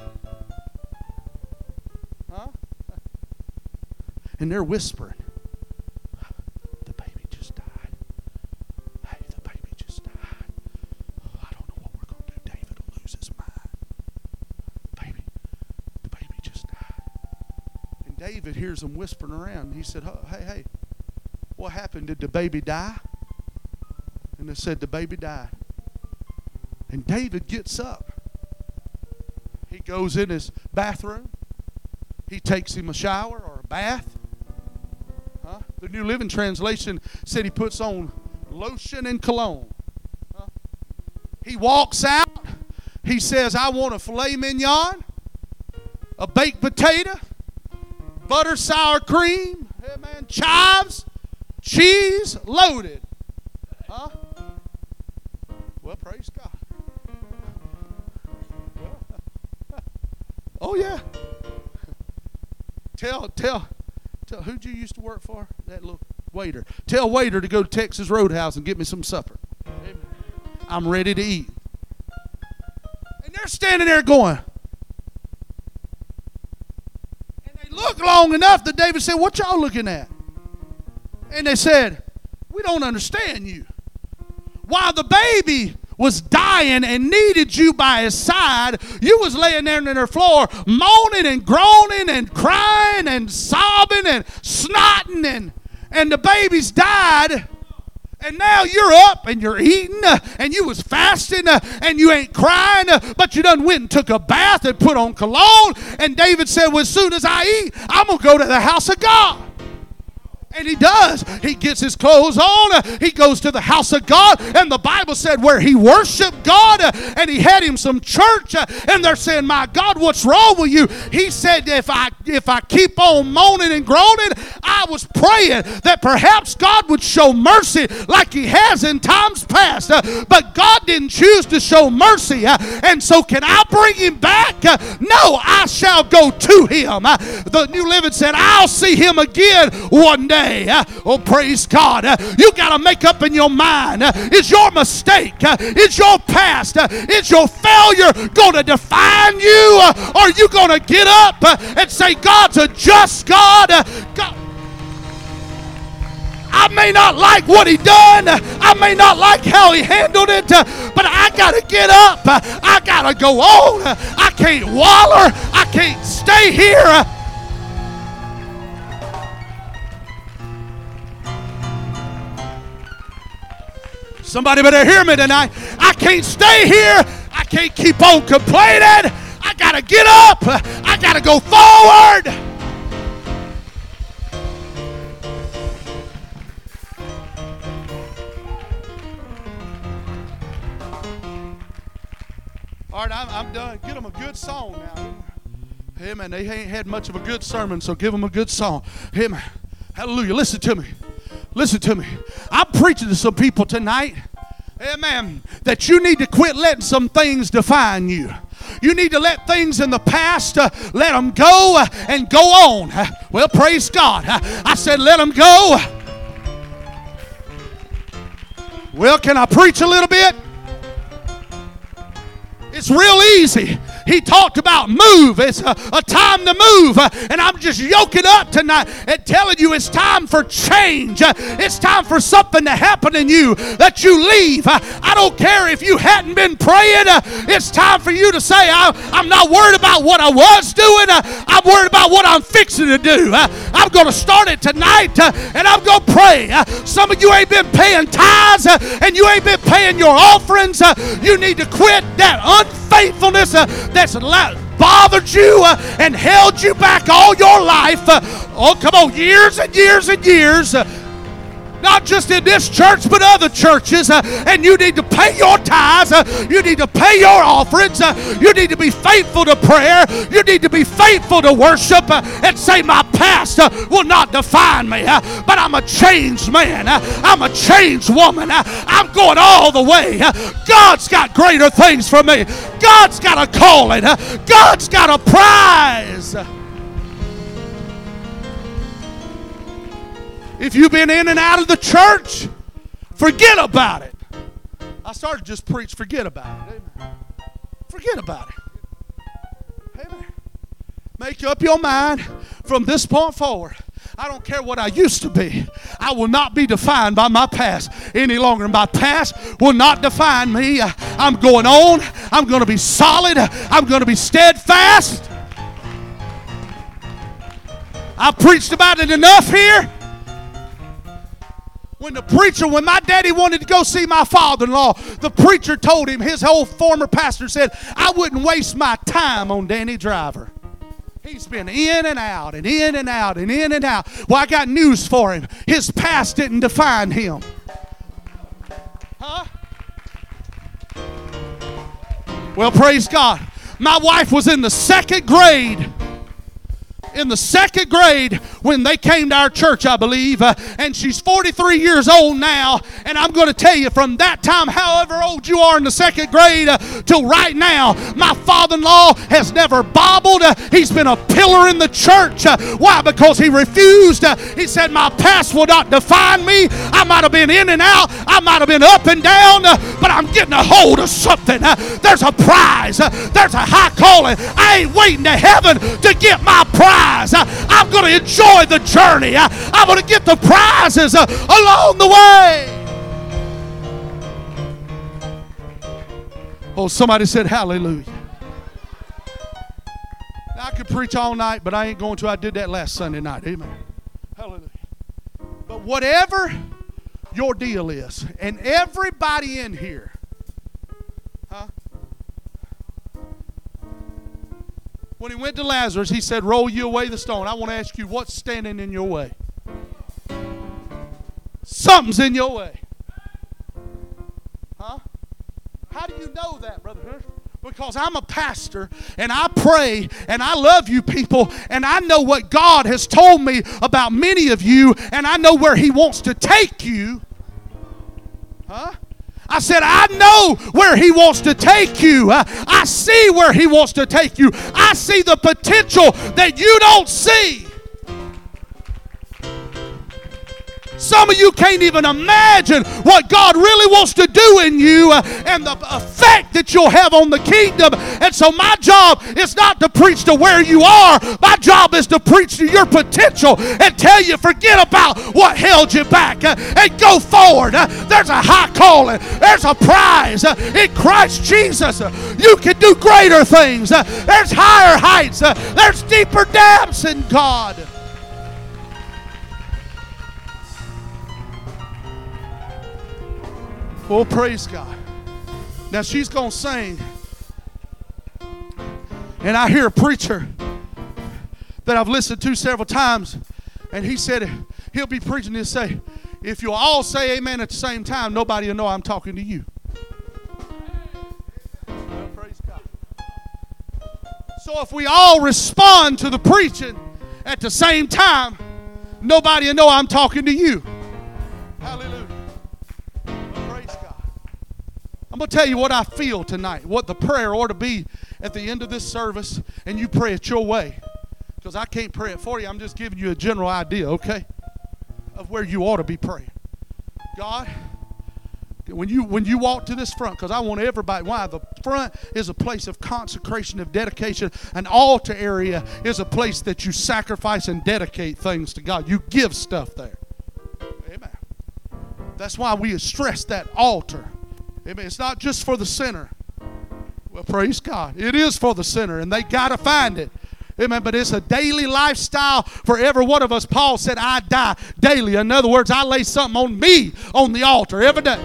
Huh? And they're whispering, the baby just died. Hey, the baby just died. Oh, I don't know what we're going to do. David will lose his mind. Baby, the baby just died. And David hears them whispering around. And he said, hey, hey, what happened? Did the baby die? And they said the baby died. And David gets up. He goes in his bathroom. He takes him a shower or a bath. Huh? The New Living Translation said he puts on lotion and cologne. Huh? He walks out. He says, I want a filet mignon, a baked potato, butter sour cream, hey man, chives, cheese, loaded. Huh? Well, praise God. Well, oh yeah. Tell, tell, tell. Who'd you used to work for? That little waiter. Tell waiter to go to Texas Roadhouse and get me some supper. Amen. I'm ready to eat. And they're standing there going. And they look long enough that David said, "What y'all looking at?" And they said, "We don't understand you. While the baby was dying and needed you by his side, you was laying there on the floor moaning and groaning and crying and sobbing and snotting, and, and the baby's died. And now you're up and you're eating and you was fasting and you ain't crying, but you done went and took a bath and put on cologne." And David said, well, as soon as I eat, I'm going to go to the house of God. And he does. He gets his clothes on. He goes to the house of God. And the Bible said where he worshiped God, and he had him some church. And they're saying, my God, what's wrong with you? He said, if I if I keep on moaning and groaning, I was praying that perhaps God would show mercy like he has in times past. But God didn't choose to show mercy. And so can I bring him back? No, I shall go to him. The New Living said, I'll see him again one day. Oh, praise God. You got to make up in your mind. Is your mistake, is your past, is your failure going to define you? Or are you going to get up and say, God's a just God? God. I may not like what he done. I may not like how he handled it, but I got to get up. I got to go on. I can't waller. I can't stay here. Somebody better hear me tonight. I can't stay here. I can't keep on complaining. I got to get up. I got to go forward. All right, I'm, I'm done. Get them a good song now. Hey, man, they ain't had much of a good sermon, so give them a good song. Hey, man, hallelujah. Listen to me. Listen to me. I'm preaching to some people tonight, amen, that you need to quit letting some things define you. You need to let things in the past, uh, let them go uh, and go on. Uh, well, praise God. Uh, I said let them go. Well, can I preach a little bit? It's real easy. He talked about move. It's a, a time to move. Uh, and I'm just yoking up tonight and telling you it's time for change. Uh, it's time for something to happen in you that you leave. Uh, I don't care if you hadn't been praying. Uh, it's time for you to say, I, I'm not worried about what I was doing. Uh, I'm worried about what I'm fixing to do. Uh, I'm going to start it tonight uh, and I'm going to pray. Uh, some of you ain't been paying tithes uh, and you ain't been paying your offerings. Uh, you need to quit that unfaithfulness uh, that's bothered you uh, and held you back all your life. Uh, oh, come on, years and years and years. Uh, Not just in this church, but other churches. Uh, and you need to pay your tithes. Uh, you need to pay your offerings. Uh, you need to be faithful to prayer. You need to be faithful to worship uh, and say, my past uh, will not define me. Uh, but I'm a changed man. Uh, I'm a changed woman. Uh, I'm going all the way. Uh, God's got greater things for me. God's got a calling. Uh, God's got a prize. If you've been in and out of the church, forget about it. I started to just preach, forget about it. Amen. Forget about it. Amen. Make up your mind from this point forward. I don't care what I used to be. I will not be defined by my past any longer. My past will not define me. I'm going on. I'm going to be solid. I'm going to be steadfast. I've preached about it enough here. When the preacher, when my daddy wanted to go see my father-in-law, the preacher told him, his whole former pastor said, I wouldn't waste my time on Danny Driver. He's been in and out and in and out and in and out. Well, I got news for him. His past didn't define him. Huh? Well, praise God. My wife was in the second grade. In the second grade when they came to our church, I believe, uh, and she's forty-three years old now, and I'm going to tell you from that time, however old you are in the second grade uh, till right now, my father-in-law has never bobbled. Uh, he's been a pillar in the church. Uh, why? Because he refused. Uh, he said, my past will not define me. I might have been in and out. I might have been up and down, uh, but I'm getting a hold of something. Uh, there's a prize. Uh, there's a high calling. I ain't waiting to heaven to get my prize. I'm going to enjoy the journey. I'm going to get the prizes along the way. Oh, somebody said hallelujah. Now, I could preach all night, but I ain't going to. I did that last Sunday night. Amen. Hallelujah. But whatever your deal is, and everybody in here, huh? When he went to Lazarus, he said, roll you away the stone. I want to ask you, what's standing in your way? Something's in your way. Huh? How do you know that, Brother Hirsch? Because I'm a pastor, and I pray, and I love you people, and I know what God has told me about many of you, and I know where he wants to take you. Huh? I said, I know where he wants to take you. Uh, I see where he wants to take you. I see the potential that you don't see. Some of you can't even imagine what God really wants to do in you uh, and the effect impact that you'll have on the kingdom. And so my job is not to preach to where you are. My job is to preach to your potential and tell you forget about what held you back uh, and go forward. Uh, there's a high calling. There's a prize uh, in Christ Jesus. Uh, you can do greater things. Uh, there's higher heights. Uh, there's deeper depths in God. Oh, praise God. Now she's going to sing. And I hear a preacher that I've listened to several times, and he said he'll be preaching and say, if you'll all say amen at the same time, nobody will know I'm talking to you. Well, praise God. So if we all respond to the preaching at the same time, nobody will know I'm talking to you. Hallelujah. I'm going to tell you what I feel tonight, what the prayer ought to be at the end of this service, and you pray it your way. Because I can't pray it for you. I'm just giving you a general idea, okay, of where you ought to be praying. God, when you when you walk to this front, because I want everybody, why? The front is a place of consecration, of dedication. An altar area is a place that you sacrifice and dedicate things to God. You give stuff there. Amen. That's why we stress that altar. Amen. It's not just for the sinner. Well, praise God. It is for the sinner, and they got to find it. Amen. But it's a daily lifestyle for every one of us. Paul said, I die daily. In other words, I lay something on me on the altar every day.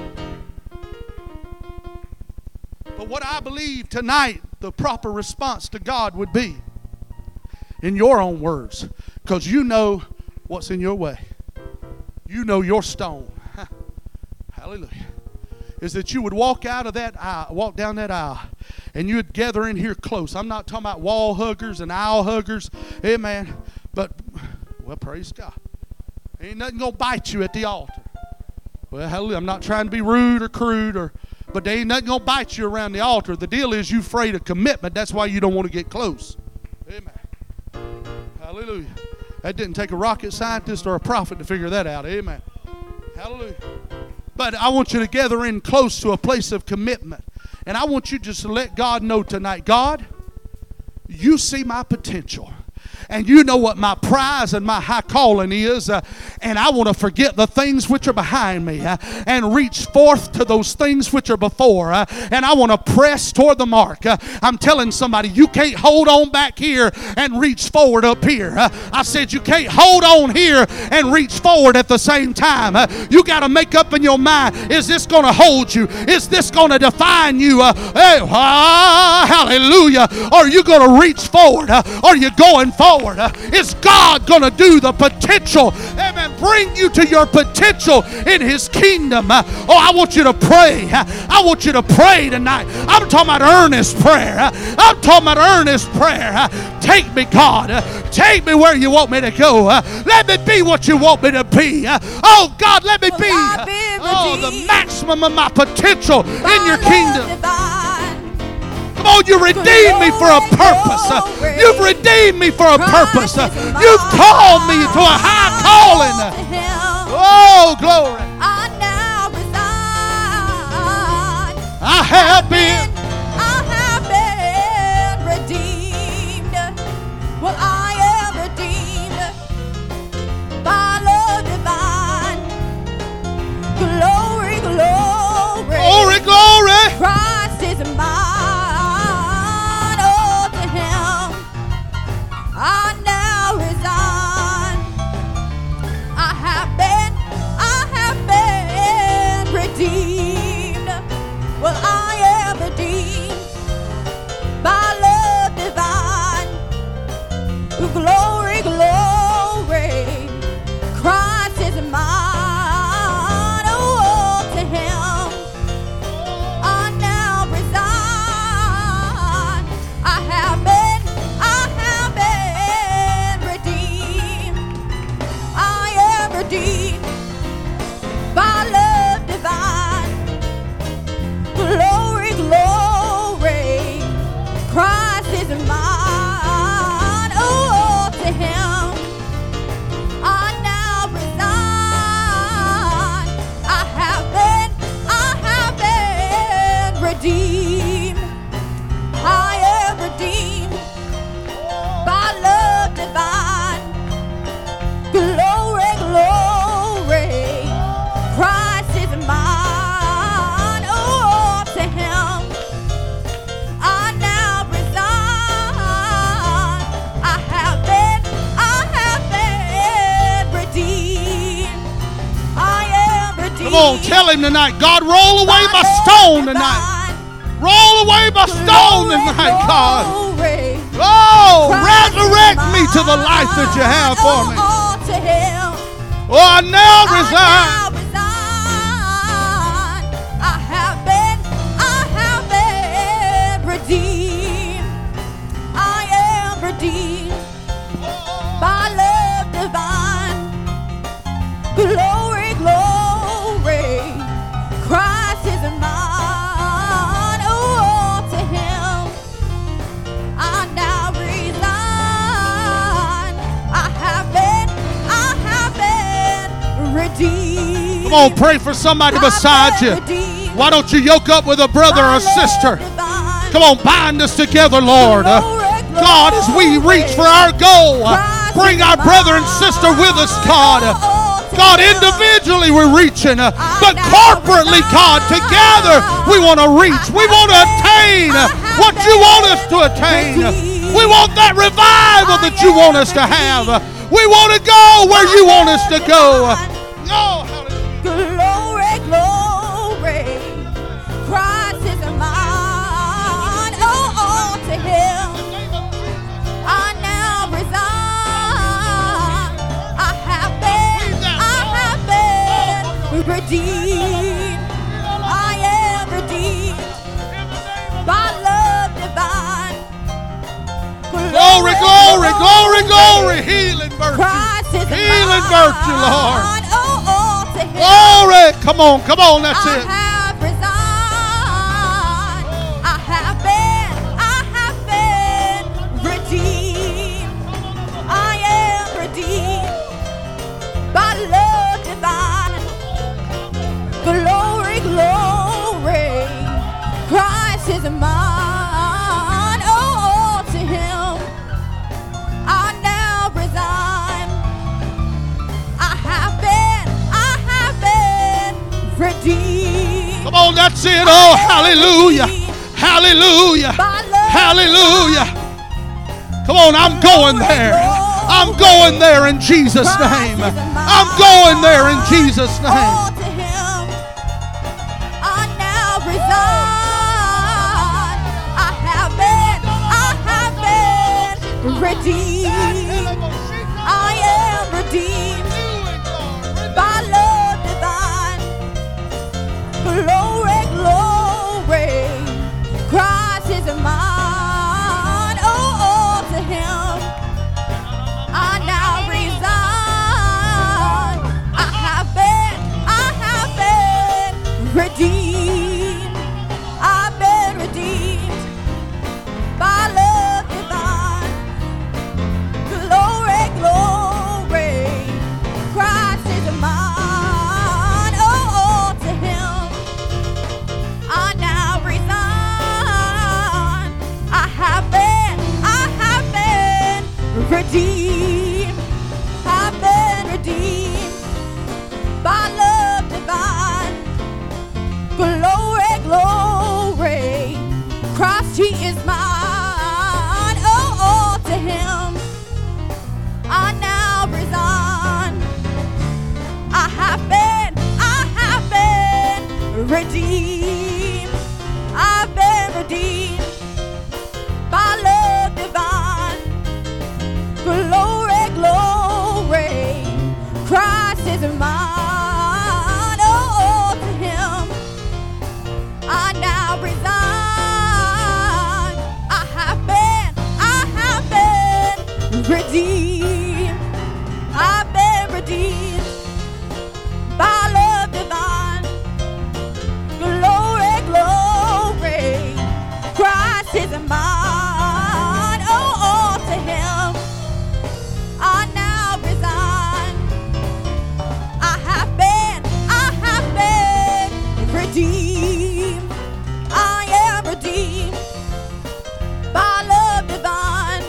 But what I believe tonight the proper response to God would be, in your own words, because you know what's in your way. You know your stone. Hallelujah. Is that you would walk out of that aisle, walk down that aisle, and you would gather in here close. I'm not talking about wall huggers and aisle huggers. Amen. But, well, praise God. Ain't nothing going to bite you at the altar. Well, hallelujah. I'm not trying to be rude or crude, or, but there ain't nothing going to bite you around the altar. The deal is you afraid of commitment. That's why you don't want to get close. Amen. Hallelujah. That didn't take a rocket scientist or a prophet to figure that out. Amen. Hallelujah. But I want you to gather in close to a place of commitment. And I want you just to let God know tonight, God, you see my potential. And you know what my prize and my high calling is. Uh, and I want to forget the things which are behind me uh, and reach forth to those things which are before. Uh, and I want to press toward the mark. Uh, I'm telling somebody, you can't hold on back here and reach forward up here. Uh, I said you can't hold on here and reach forward at the same time. Uh, you got to make up in your mind, is this going to hold you? Is this going to define you? Uh, hey, ah, hallelujah. Are you going to reach forward? Uh, are you going forward? Uh, is God going to do the potential? Amen. Bring you to your potential in His kingdom. Uh, oh, I want you to pray. Uh, I want you to pray tonight. I'm talking about earnest prayer. Uh, I'm talking about earnest prayer. Uh, take me, God. Uh, take me where you want me to go. Uh, let me be what you want me to be. Uh, oh, God, let me be uh, oh, the maximum of my potential in your kingdom. Come on, you redeemed me for a purpose. Uh, you've redeemed me for a purpose. Uh, you've called me to a high calling. Oh, glory. I have been. I have been redeemed. Well, I am redeemed by love divine. Glory, glory. Glory, glory. Christ is mine. I now resign. I have been, I have been redeemed. Well, I am redeemed by love divine. Glory, glory. Christ is mine. Oh, to Him I now resign. I have been. Redeemed by love divine. Glory, glory. Christ is mine. Oh, to Him I now resign. I have been, I have been redeemed. Him tonight. God, roll away my stone tonight. Roll away my stone tonight, God. Oh, resurrect me to the life that you have for me. Oh, I now resign. I have been, I have been redeemed. I am redeemed by love divine. Glory, glory. Christ is mine. Oh, to Him I now resign. I have been, I have been redeemed. Come on, pray for somebody beside you. Why don't you yoke up with a brother or sister? Come on, bind us together, Lord. Uh, God, as we reach for our goal, uh, bring our brother and sister with us, God. Uh, God, individually we're reaching, uh, but corporately, God, together we want to reach. We want to attain uh, what you want us to attain. Uh, we want that revival that you want us to have. Uh, we want to go where you want us to go. Uh, oh, glory, glory. Christ is mine. Oh, oh, to Him I now resign. I have been, I have been redeemed. I am redeemed by love divine. glory, glory, glory, glory. Healing virtue. Christ is Healing mine. virtue, Lord. Oh, oh, to Him Glory. Come on, come on, that's I it. have resigned. I have been, I have been redeemed. I am redeemed by love divine. Glory, glory. Christ is mine. Oh, to Him I now resign. I have been, I have been redeemed. Come on, that's it. Oh, hallelujah. Hallelujah. Hallelujah. Come on, I'm going there. I'm going there in Jesus' name. I'm going there in Jesus' name. All to Him I now resign. I have been, I have been redeemed. I am redeemed by love divine. Glory, glory. Christ is mine. Oh, all to Him I now resign. I have been, I have been redeemed. I've been redeemed by love divine. Glory, glory. Christ is mine. Oh, all to Him I now resign. I have been, I have been redeemed. I've been redeemed by love divine. Glory, glory. Christ, He is mine. Oh, all to Him I now resign. I have been, I have been redeemed. I've been redeemed by love divine. Glory, glory. Christ is mine. Oh, all to Him I now resign. I have been, I have been redeemed. I've been redeemed by love divine. Glory, glory. Christ is mine. Oh, all to Him I now resign. I have been, I have been redeemed. I am redeemed by love divine.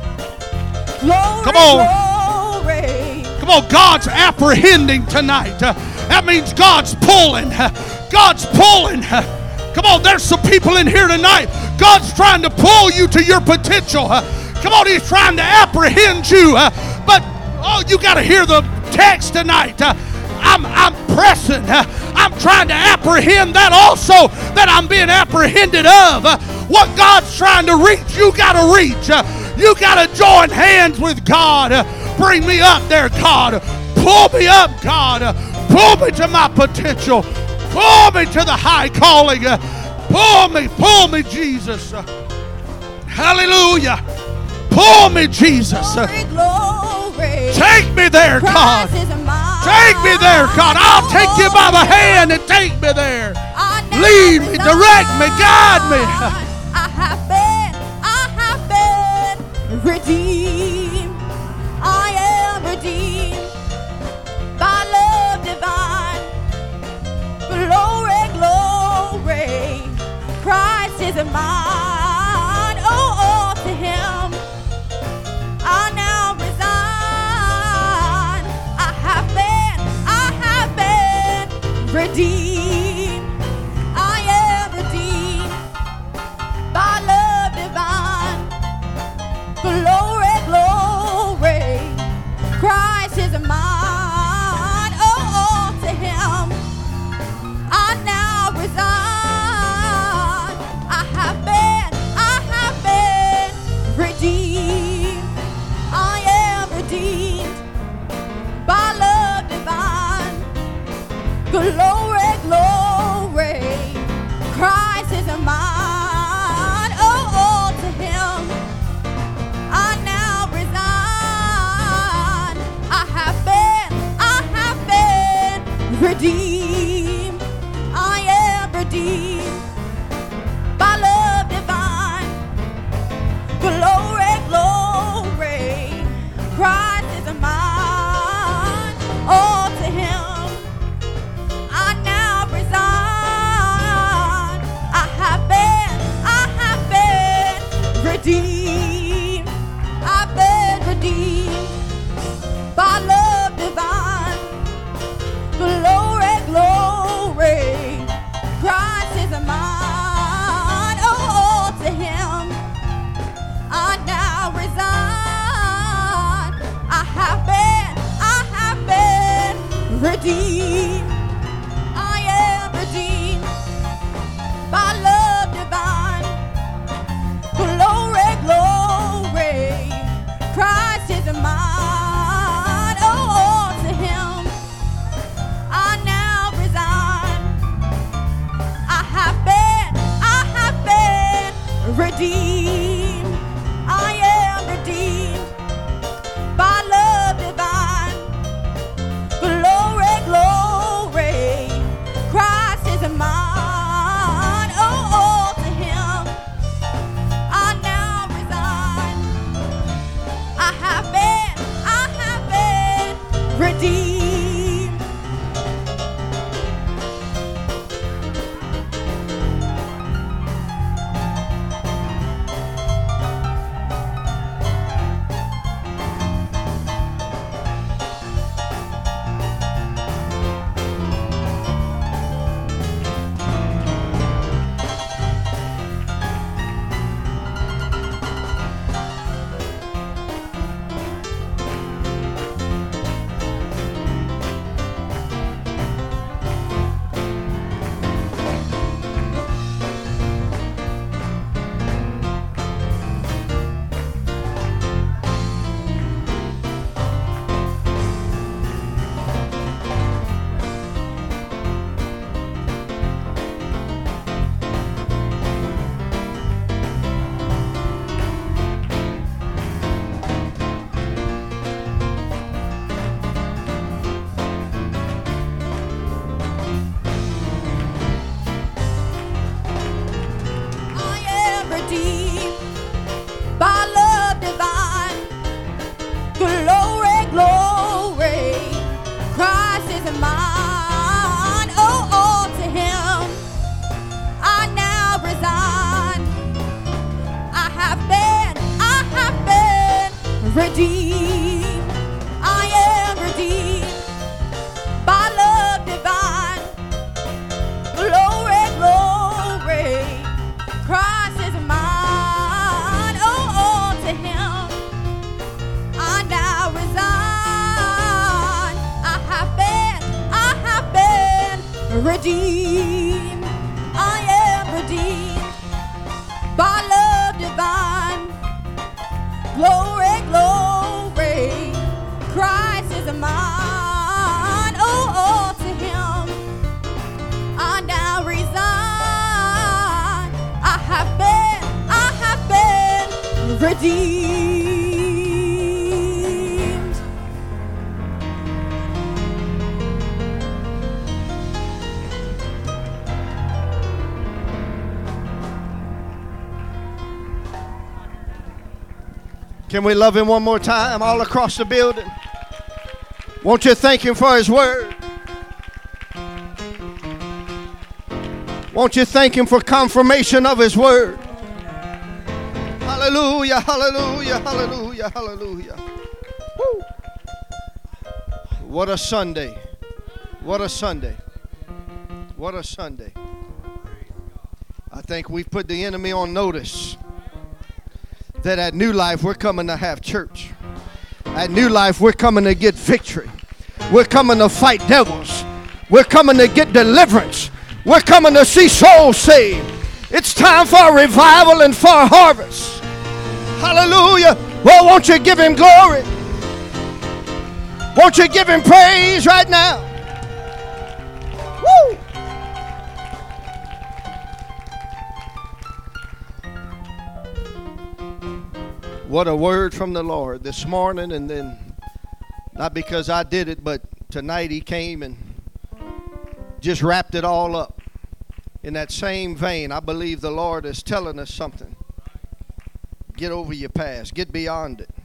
Glory, Come on. glory. Come on, God's apprehending tonight. Uh, that means God's pulling. Uh, God's pulling. Uh, come on, there's some people in here tonight. God's trying to pull you to your potential. Uh, come on, He's trying to apprehend you. Uh, but, oh, you got to hear the text tonight. Uh, I'm, I'm pressing. I'm trying to apprehend that also that I'm being apprehended of. What God's trying to reach, you got to reach. You got to join hands with God. Bring me up there, God. Pull me up, God. Pull me to my potential. Pull me to the high calling. Pull me, pull me, Jesus. Hallelujah. Pull me, Jesus. Glory, glory. Take me there, God. Take me there, God. I'll take you by the hand and take me there. Lead me, direct me, guide me. I have been, I have been redeemed. I am redeemed by love divine. Glory, glory. Christ is mine. Oh, all to Him I now resign. I have been, I have been redeemed. I am redeemed by love divine. Glory, glory. Christ is mine. Oh, all to Him I now resign. I have been, I have been redeemed. I am redeemed by love divine. Glory, glory. Christ is mine. Oh, all to Him I now resign. I have been, I have been redeemed. I am redeemed by love divine. Glory, glory. Christ is mine. All to Him I now resign. I have been, I have been redeemed. I've been redeemed by love divine. Glory, glory. Christ is mine. Oh, all to Him I now resign. I have been, I have been redeemed. I am redeemed by love divine. Glory, glory. Christ is mine. Oh, all to Him I now resign. I have been, I have been redeemed. I am redeemed by love divine. Glory, glory. Christ is mine. Oh, all to Him I now resign. I have been, I have been redeemed. Redeemed, I am redeemed by love divine. Glory, glory. Christ is mine. Oh, all to Him I now resign. I have been, I have been redeemed. I am redeemed by love divine. Glory, glory, Christ is mine. Oh, oh, to him I now resign. I have been, I have been redeemed. Can we love him one more time all across the building? Won't you thank him for his word? Won't you thank him for confirmation of his word? Hallelujah, hallelujah, hallelujah, hallelujah. Woo. What a Sunday. What a Sunday. What a Sunday. I think we've put the enemy on notice that at New Life we're coming to have church. At New Life we're coming to get victory. We're coming to fight devils. We're coming to get deliverance. We're coming to see souls saved. It's time for a revival and for a harvest. Hallelujah. Well, won't you give him glory? Won't you give him praise right now? Woo! What a word from the Lord this morning, and then not because I did it, but tonight he came and just wrapped it all up. In that same vein, I believe the Lord is telling us something. Get over your past. Get beyond it.